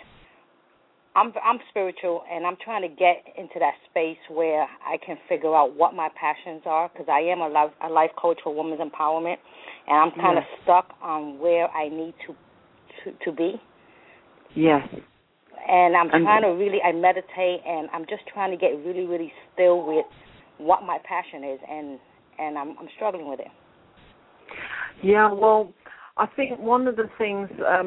I'm spiritual, and I'm trying to get into that space where I can figure out what my passions are, because I am a life coach for women's empowerment, and I'm kind of stuck on where I need to be. Yes. And I'm trying to really, I meditate, and I'm just trying to get really, really still with what my passion is, and I'm struggling with it. Yeah, well, I think one of the things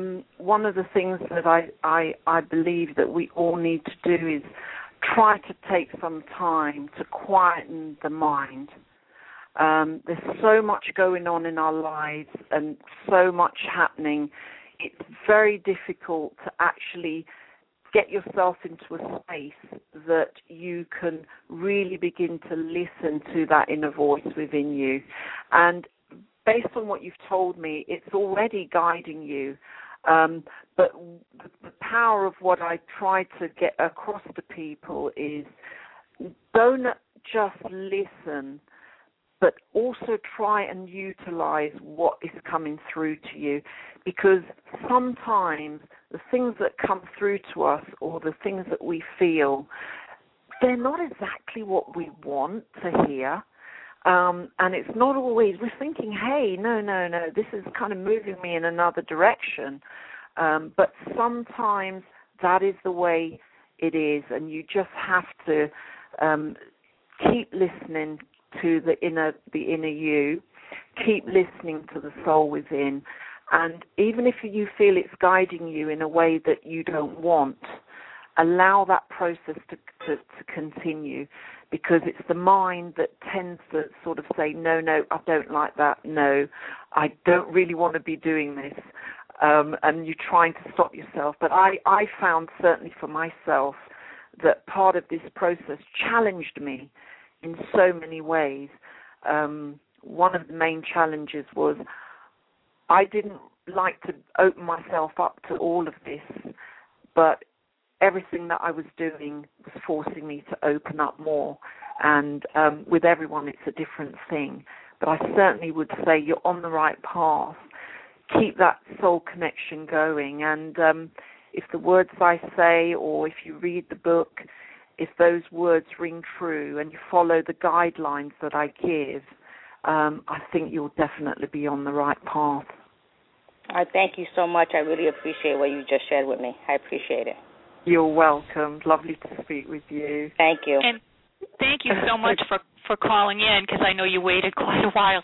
that I believe that we all need to do is try to take some time to quieten the mind. There's so much going on in our lives and so much happening. It's very difficult to actually get yourself into a space that you can really begin to listen to that inner voice within you. And based on what you've told me, it's already guiding you. But the power of what I try to get across to people is, don't just listen, but also try and utilize what is coming through to you. Because sometimes the things that come through to us, or the things that we feel, they're not exactly what we want to hear. And it's not always, we're thinking, hey, no, this is kind of moving me in another direction. But sometimes that is the way it is, and you just have to keep listening to the inner you, keep listening to the soul within. And even if you feel it's guiding you in a way that you don't want, allow that process to continue, because it's the mind that tends to sort of say, no, I don't like that, no, I don't really want to be doing this, and you're trying to stop yourself. But I found, certainly for myself, that part of this process challenged me in so many ways. One of the main challenges was I didn't like to open myself up to all of this, but everything that I was doing was forcing me to open up more. And with everyone, it's a different thing. But I certainly would say you're on the right path. keep that soul connection going. And if the words I say, or if you read the book, if those words ring true and you follow the guidelines that I give, I think you'll definitely be on the right path. I thank you so much. I really appreciate what you just shared with me. I appreciate it. You're welcome. Lovely to speak with you. Thank you. And thank you so much for calling in, because I know you waited quite a while.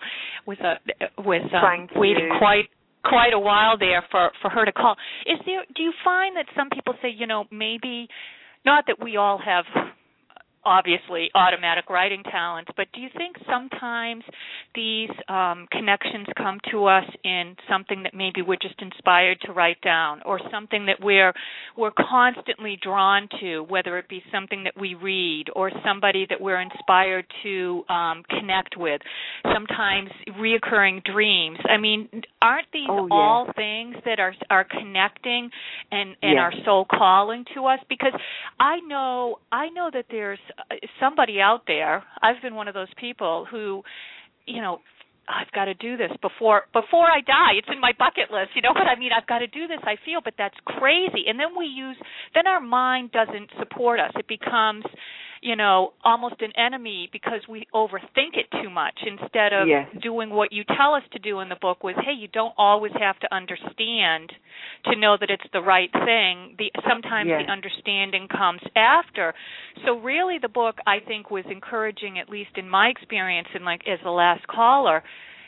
Waiting quite a while there for her to call. Do you find that some people say, maybe, not that we all have obviously automatic writing talents, but do you think sometimes these connections come to us in something that maybe we're just inspired to write down, or something that we're constantly drawn to, whether it be something that we read or somebody that we're inspired to connect with, sometimes reoccurring dreams? I mean, aren't these all things that are connecting and are soul calling to us? Because I know that there's somebody out there. I've been one of those people who, I've got to do this before I die. It's in my bucket list. You know what I mean? I've got to do this, I feel, but that's crazy. And then our mind doesn't support us. It becomes, almost an enemy because we overthink it too much, instead of doing what you tell us to do in the book was, hey, you don't always have to understand to know that it's the right thing. Sometimes the understanding comes after. So really the book, I think, was encouraging, at least in my experience, and like as the last caller,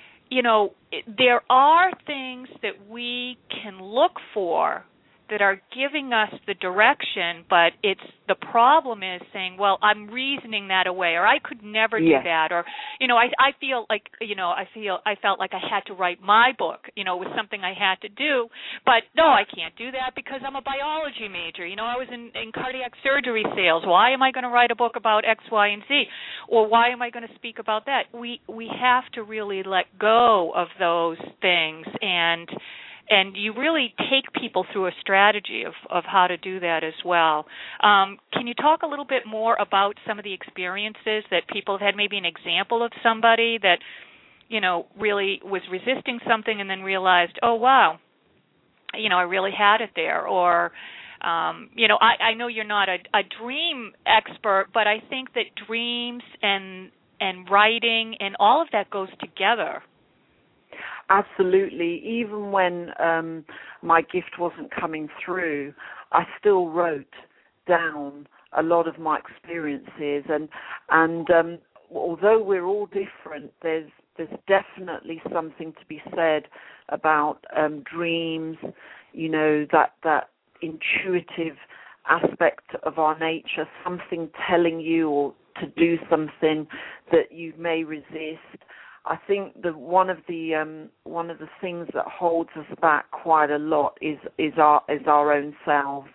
there are things that we can look for that are giving us the direction, but the problem is saying, well, I'm reasoning that away, or I could never do that, or I feel like I felt like I had to write my book, it was something I had to do, but no, I can't do that because I'm a biology major. I was in cardiac surgery sales. Why am I going to write a book about X, Y, and Z, or why am I going to speak about that? We have to really let go of those things, and you really take people through a strategy of how to do that as well. Can you talk a little bit more about some of the experiences that people have had, maybe an example of somebody that, really was resisting something and then realized, oh, wow, I really had it there, or I know you're not a dream expert, but I think that dreams and writing and all of that goes together. Absolutely. Even when my gift wasn't coming through, I still wrote down a lot of my experiences, and although we're all different, there's definitely something to be said about dreams, that intuitive aspect of our nature, something telling you or to do something that you may resist. I think that one of the things that holds us back quite a lot is our own selves.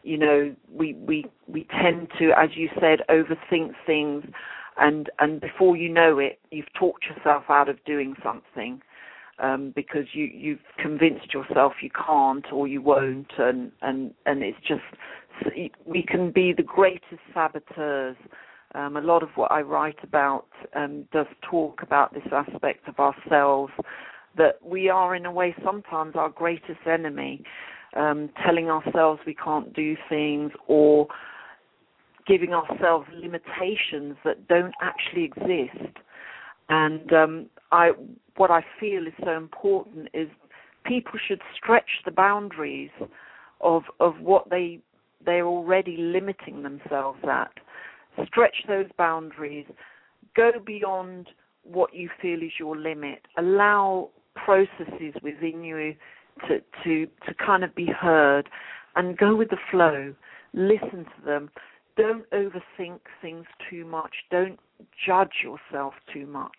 We tend to, as you said, overthink things, and before you know it, you've talked yourself out of doing something because you've convinced yourself you can't or you won't, and it's just, we can be the greatest saboteurs. A lot of what I write about does talk about this aspect of ourselves, that we are in a way sometimes our greatest enemy, telling ourselves we can't do things or giving ourselves limitations that don't actually exist. And what I feel is so important is people should stretch the boundaries of what they're already limiting themselves at. Stretch those boundaries. Go beyond what you feel is your limit. Allow processes within you to kind of be heard, and go with the flow. Listen to them. Don't overthink things too much. Don't judge yourself too much,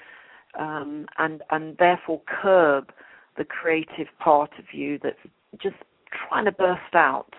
and therefore curb the creative part of you that's just trying to burst out.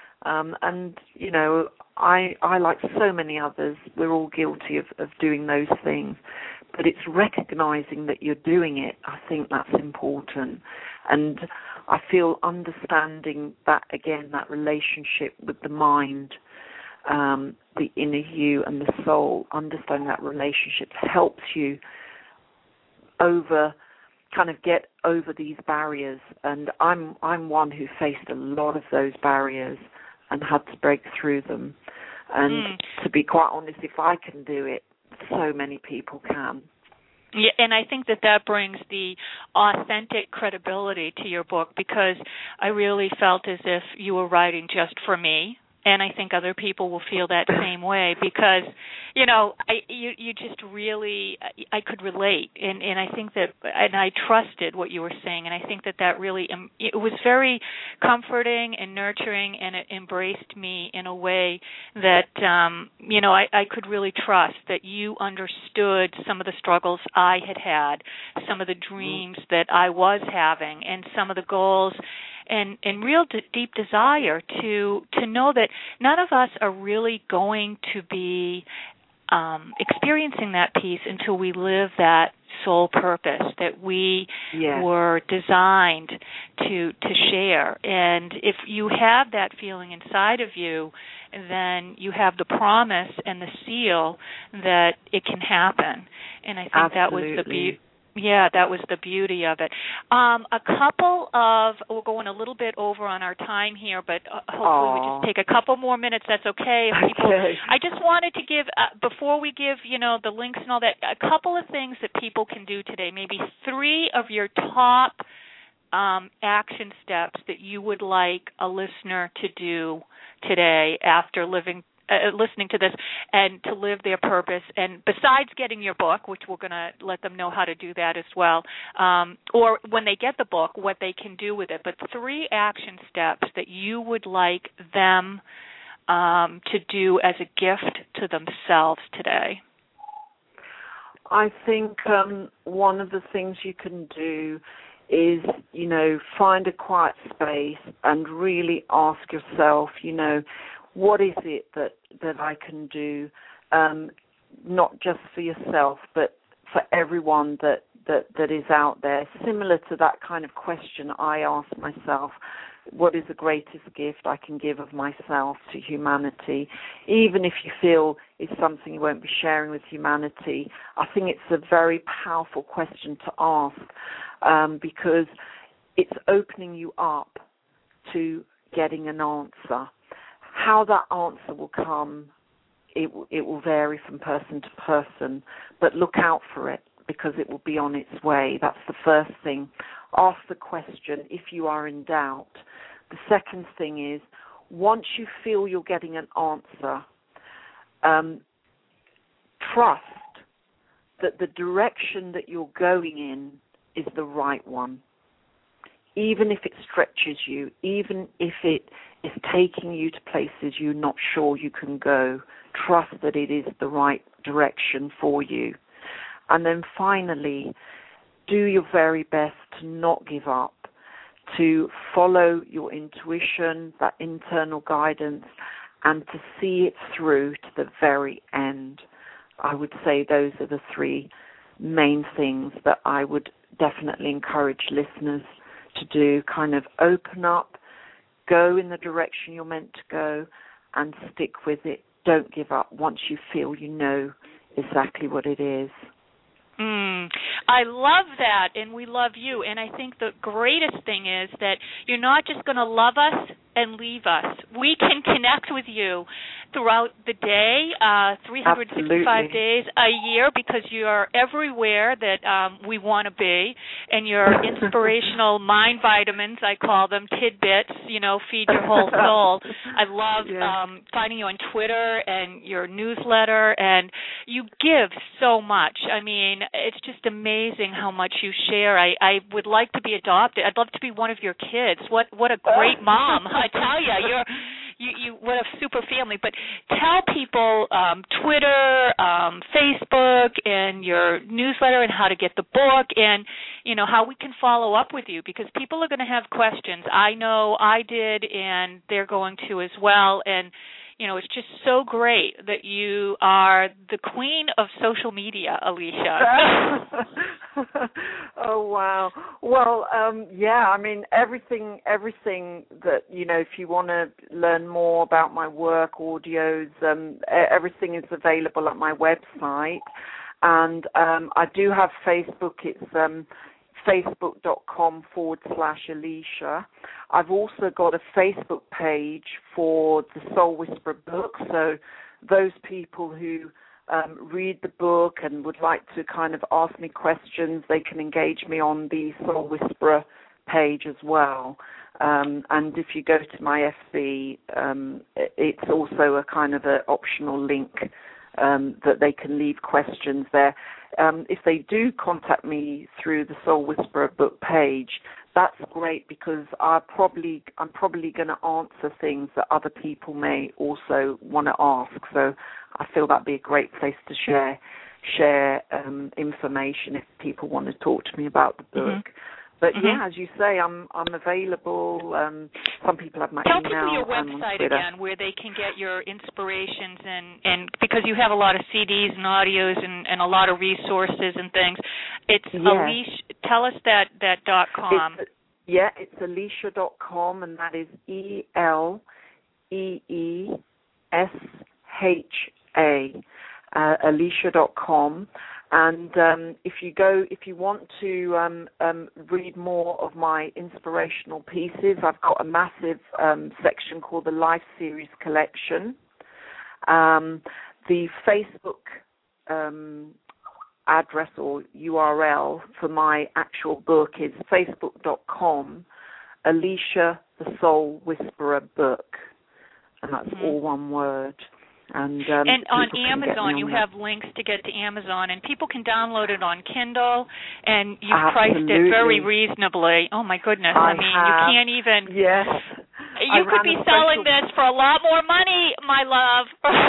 I, like so many others, we're all guilty of doing those things. But it's recognizing that you're doing it. I think that's important. And I feel understanding that, again, that relationship with the mind, the inner you and the soul, understanding that relationship helps you kind of get over these barriers. And I'm one who faced a lot of those barriers and had to break through them. And to be quite honest, if I can do it, so many people can. Yeah, and I think that brings the authentic credibility to your book, because I really felt as if you were writing just for me. And I think other people will feel that same way, because, you just really, I could relate, and I think that, and I trusted what you were saying, and I think that really, it was very comforting and nurturing, and it embraced me in a way that, I could really trust that you understood some of the struggles I had, some of the dreams that I was having, and some of the goals, and real deep desire to know that none of us are really going to be experiencing that peace until we live that soul purpose that we were designed to share. And if you have that feeling inside of you, then you have the promise and the seal that it can happen. And I think that was the beauty. Yeah, that was the beauty of it. We're going a little bit over on our time here, but hopefully we just take a couple more minutes. That's okay. I just wanted to give, before we give, the links and all that, a couple of things that people can do today, maybe 3 of your top action steps that you would like a listener to do today after listening to this, and to live their purpose. And besides getting your book, which we're going to let them know how to do that as well, or when they get the book, what they can do with it. But 3 action steps that you would like them to do as a gift to themselves today. I think one of the things you can do is, find a quiet space and really ask yourself, what is it that I can do, not just for yourself, but for everyone that is out there? Similar to that kind of question I asked myself, what is the greatest gift I can give of myself to humanity? Even if you feel it's something you won't be sharing with humanity, I think it's a very powerful question to ask, because it's opening you up to getting an answer. How that answer will come, it will vary from person to person, but look out for it, because it will be on its way. That's the first thing. Ask the question if you are in doubt. The second thing is, once you feel you're getting an answer, trust that the direction that you're going in is the right one. Even if it stretches you, even if it is taking you to places you're not sure you can go, trust that it is the right direction for you. And then finally, do your very best to not give up, to follow your intuition, that internal guidance, and to see it through to the very end. I would say those are the 3 main things that I would definitely encourage listeners to do. Kind of open up, go in the direction you're meant to go, and stick with it. Don't give up once you feel you know exactly what it is. I love that, and we love you. And I think the greatest thing is that you're not just going to love us and leave us. We can connect with you throughout the day, 365 days a year, because you're everywhere that we want to be, and you're inspirational mind vitamins, I call them, tidbits, feed your whole soul. I love finding you on Twitter and your newsletter, and you give so much. I mean, it's just amazing how much you share. I would like to be adopted. I'd love to be one of your kids. What a great mom. I tell you, you what a super family. But tell people Twitter, Facebook, and your newsletter, and how to get the book, and how we can follow up with you, because people are going to have questions. I know I did, and they're going to as well. And it's just so great that you are the queen of social media, Alicia. Oh, wow. Well, I mean, everything that, if you want to learn more about my work, audios, everything is available at my website. And I do have Facebook. It's facebook.com/Alicia. I've also got a Facebook page for the Soul Whisperer book, so those people who read the book and would like to kind of ask me questions, they can engage me on the Soul Whisperer page as well. And if you go to my FB, it's also a kind of an optional link that they can leave questions there. If they do contact me through the Soul Whisperer book page, that's great, because I'm probably going to answer things that other people may also want to ask. So I feel that'd be a great place to share information if people want to talk to me about the book. Mm-hmm. But yeah, as you say, I'm available. Some people have my email. Tell people your website again, where they can get your inspirations, and because you have a lot of CDs and audios and a lot of resources and things. It's Alicia. Tell us that .com. It's Alicia.com, and that is ELEESHA. Alicia.com. And if you want to read more of my inspirational pieces, I've got a massive section called the Life Series Collection. The Facebook address or URL for my actual book is facebook.com, Alicia the Soul Whisperer book, and that's all one word. And on Amazon, you have links to get to Amazon, and people can download it on Kindle, and you've priced it very reasonably. Oh, my goodness. I mean, you can't even... Yes. You could be selling this for a lot more money, my love.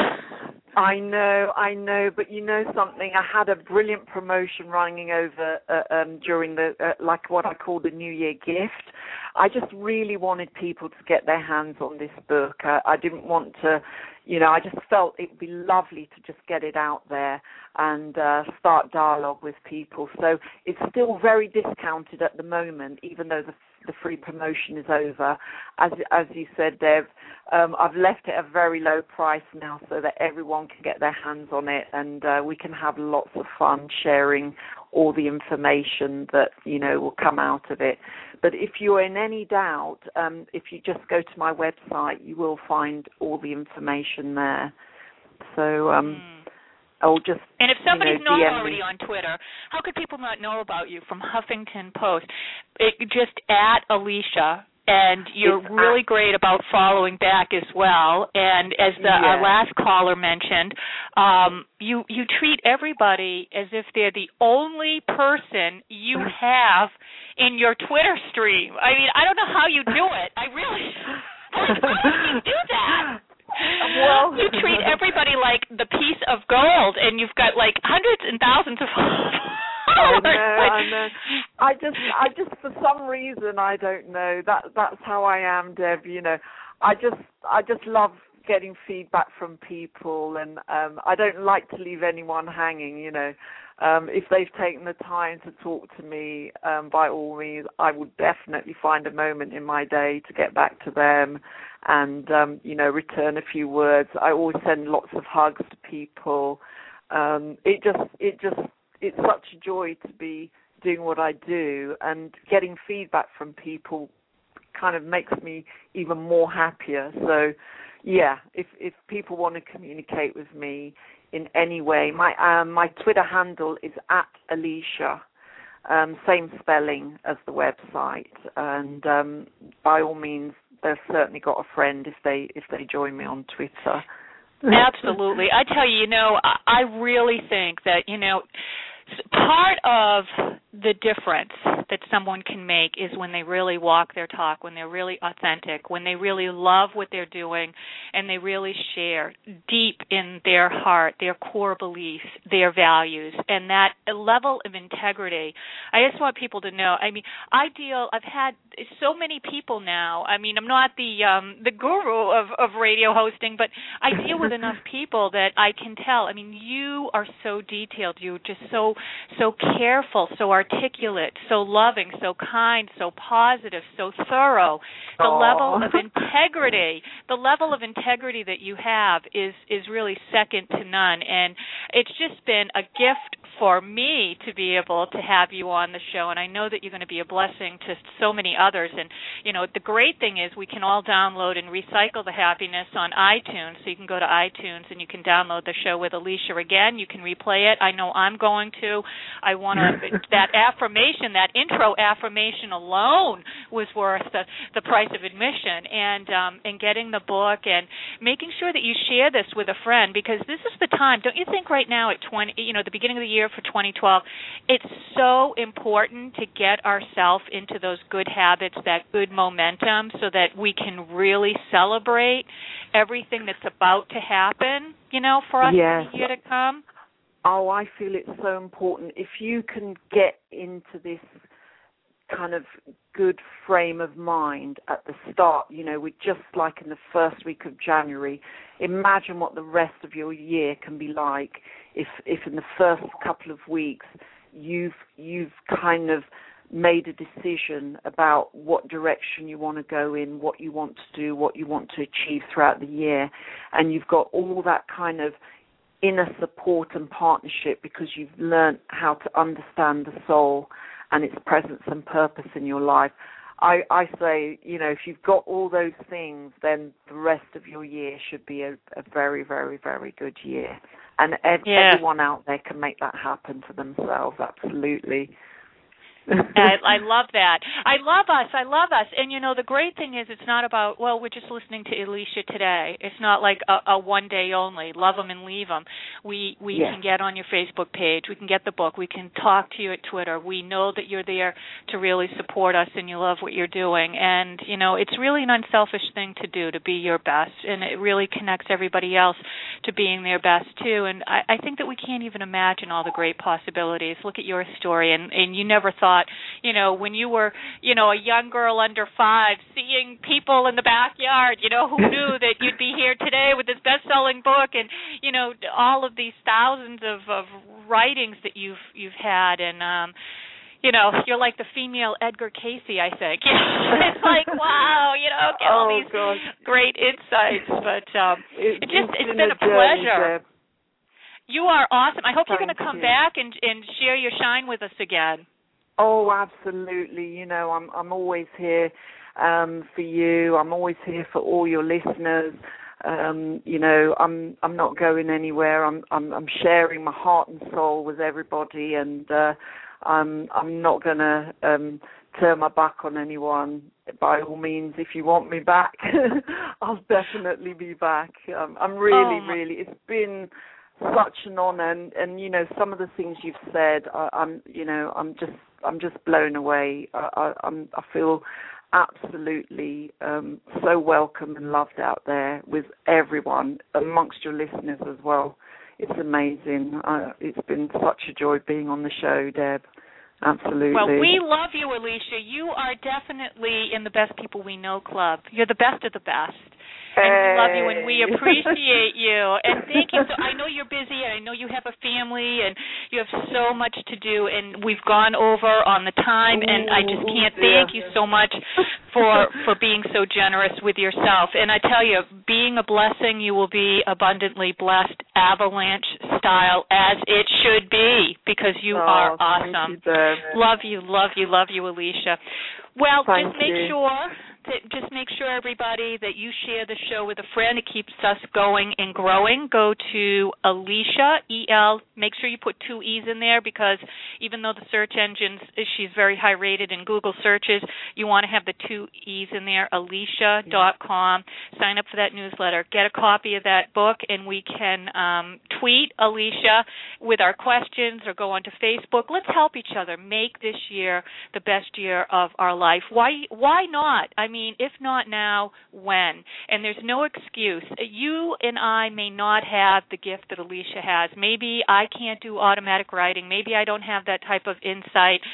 I know, but you know something? I had a brilliant promotion running over during the, like what I call the New Year gift. I just really wanted people to get their hands on this book. I didn't want to, I just felt it would be lovely to just get it out there and start dialogue with people. So it's still very discounted at the moment, even though the free promotion is over. As you said, Deb, I've left it at a very low price now so that everyone can get their hands on it, and we can have lots of fun sharing all the information that, will come out of it. But if you're in any doubt, if you just go to my website, you will find all the information there. So I'll just... And if somebody's not already on Twitter, how could people not know about you from Huffington Post? Just at Alicia, and you're really great about following back as well. And as our last caller mentioned, you treat everybody as if they're the only person you have in your Twitter stream. I mean, I don't know how you do it. How do you do that? Well, you treat everybody like the piece of gold, and you've got like hundreds and thousands of followers. I know. I just for some reason, I don't know. That's how I am, Deb. I just love getting feedback from people, and I don't like to leave anyone hanging. If they've taken the time to talk to me, by all means, I would definitely find a moment in my day to get back to them and, return a few words. I always send lots of hugs to people. It's such a joy to be doing what I do, and getting feedback from people kind of makes me even more happier. So, yeah, if people want to communicate with me in any way, my Twitter handle is @Alicia, same spelling as the website, and by all means, they've certainly got a friend if they join me on Twitter. Absolutely. I tell you, I really think that, part of the difference that someone can make is when they really walk their talk, when they're really authentic, when they really love what they're doing, and they really share deep in their heart their core beliefs, their values, and that level of integrity. I just want people to know. I mean, I've had so many people now. I mean, I'm not the guru of radio hosting, but I deal with enough people that I can tell. I mean, you are so detailed. You're just so careful, so articulate, so loving, so kind, so positive, so thorough. The level of integrity that you have is really second to none, and it's just been a gift for me to be able to have you on the show, and I know that you're going to be a blessing to so many others. And, the great thing is we can all download and recycle the happiness on iTunes, so you can go to iTunes and you can download the show with Alicia again. You can replay it. I know I'm going to. I want to, that affirmation, that intro affirmation alone was worth the price of admission, and getting the book and making sure that you share this with a friend, because this is the time. Don't you think right now at the beginning of the year for 2012, it's so important to get ourselves into those good habits, that good momentum, so that we can really celebrate everything that's about to happen, for us in the year to come? Oh, I feel it's so important. If you can get into this kind of good frame of mind at the start, we're just like in the first week of January. Imagine what the rest of your year can be like if in the first couple of weeks you've kind of made a decision about what direction you want to go in, what you want to do, what you want to achieve throughout the year, and you've got all that kind of inner support and partnership because you've learned how to understand the soul and its presence and purpose in your life. I say, if you've got all those things, then the rest of your year should be a very, very, very good year. And everyone out there can make that happen for themselves, absolutely. I love that. I love us. And, the great thing is it's not about, we're just listening to Alicia today. It's not like a one day only, love them and leave them. We can get on your Facebook page. We can get the book. We can talk to you at Twitter. We know that you're there to really support us and you love what you're doing. And, it's really an unselfish thing to do, to be your best. And it really connects everybody else to being their best, too. And I think that we can't even imagine all the great possibilities. Look at your story. And you never thought, when you were, a young girl under 5, seeing people in the backyard, who knew that you'd be here today with this best-selling book and, all of these thousands of writings that you've had. And, you're like the female Edgar Casey, I think. It's like, wow, get all these great insights. But it's been a pleasure. Deb. You are awesome. I hope you're going to come back and share your shine with us again. Oh, absolutely. I'm always here for you. I'm always here for all your listeners. I'm not going anywhere. I'm sharing my heart and soul with everybody, and I'm not going to turn my back on anyone. By all means, if you want me back, I'll definitely be back. I'm really. It's been such an honor, and some of the things you've said, I'm just blown away. I feel absolutely so welcome and loved out there with everyone, amongst your listeners as well. It's amazing. It's been such a joy being on the show, Deb. Absolutely. Well, we love you, Alicia. You are definitely in the Best People We Know Club. You're the best of the best. And we love you, and we appreciate you. And thank you. So I know you're busy, and I know you have a family, and you have so much to do, and we've gone over on the time, and I just can't thank you so much for being so generous with yourself. And I tell you, being a blessing, you will be abundantly blessed, avalanche style, as it should be, because you are awesome. Love you, Alicia. Well, just make sure, everybody, that you share the show with a friend. It keeps us going and growing. Go to Alicia, E-L. Make sure you put 2 E's in there, because even though the search engines, she's very high rated in Google searches, you want to have the 2 E's in there, Alicia.com. Sign up for that newsletter. Get a copy of that book, and we can tweet Alicia with our questions or go onto Facebook. Let's help each other make this year the best year of our life. Why not? I mean, if not now, when? And there's no excuse. You and I may not have the gift that Alicia has. Maybe I can't do automatic writing. Maybe I don't have that type of insight.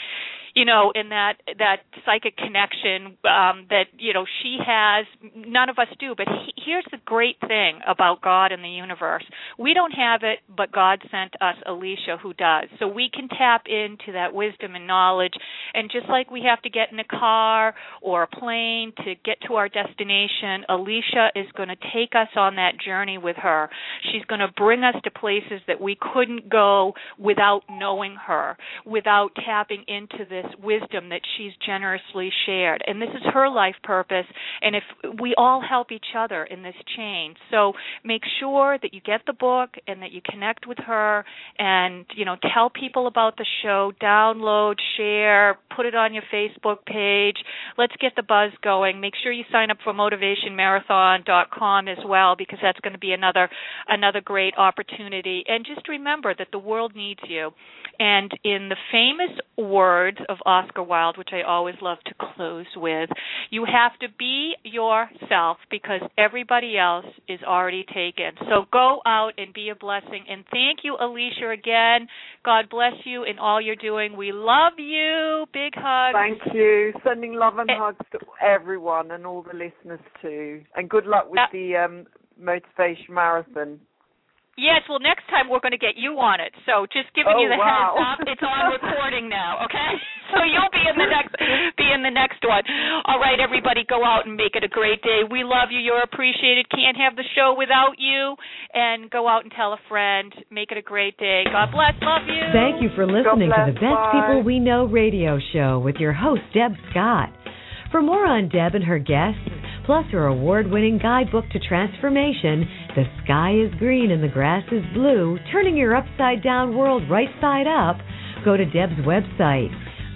in that psychic connection that, she has. None of us do. But here's the great thing about God and the universe. We don't have it, but God sent us Alicia who does. So we can tap into that wisdom and knowledge. And just like we have to get in a car or a plane to get to our destination, Alicia is going to take us on that journey with her. She's going to bring us to places that we couldn't go without knowing her, without tapping into this wisdom that she's generously shared. And this is her life purpose, and if we all help each other in this chain. So make sure that you get the book and that you connect with her and, tell people about the show, download, share, put it on your Facebook page. Let's get the buzz going. Make sure you sign up for motivationmarathon.com as well, because that's going to be another great opportunity. And just remember that the world needs you. And in the famous words of Oscar Wilde, which I always love to close with, you have to be yourself because everybody else is already taken. So go out and be a blessing. And thank you, Alicia, again. God bless you in all you're doing. We love you. Big hugs. Thank you. Sending love and hugs to everyone and all the listeners too. And good luck with the Motivation Marathon. Yes, well, next time we're going to get you on it. So just giving you the heads up, it's on recording now, okay? So you'll be in the next one. All right, everybody, go out and make it a great day. We love you. You're appreciated. Can't have the show without you. And go out and tell a friend. Make it a great day. God bless. Love you. Thank you for listening to the Best People We Know radio show with your host, Deb Scott. For more on Deb and her guests, plus her award-winning guidebook to transformation, The Sky is Green and the Grass is Blue, Turning Your Upside-Down World Right Side Up, go to Deb's website,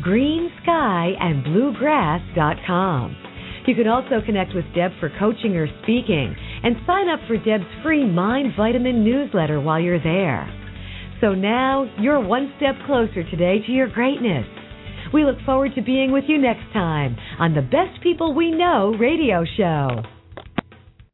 greenskyandbluegrass.com. You can also connect with Deb for coaching or speaking, and sign up for Deb's free Mind Vitamin newsletter while you're there. So now, you're one step closer today to your greatness. We look forward to being with you next time on the Best People We Know radio show.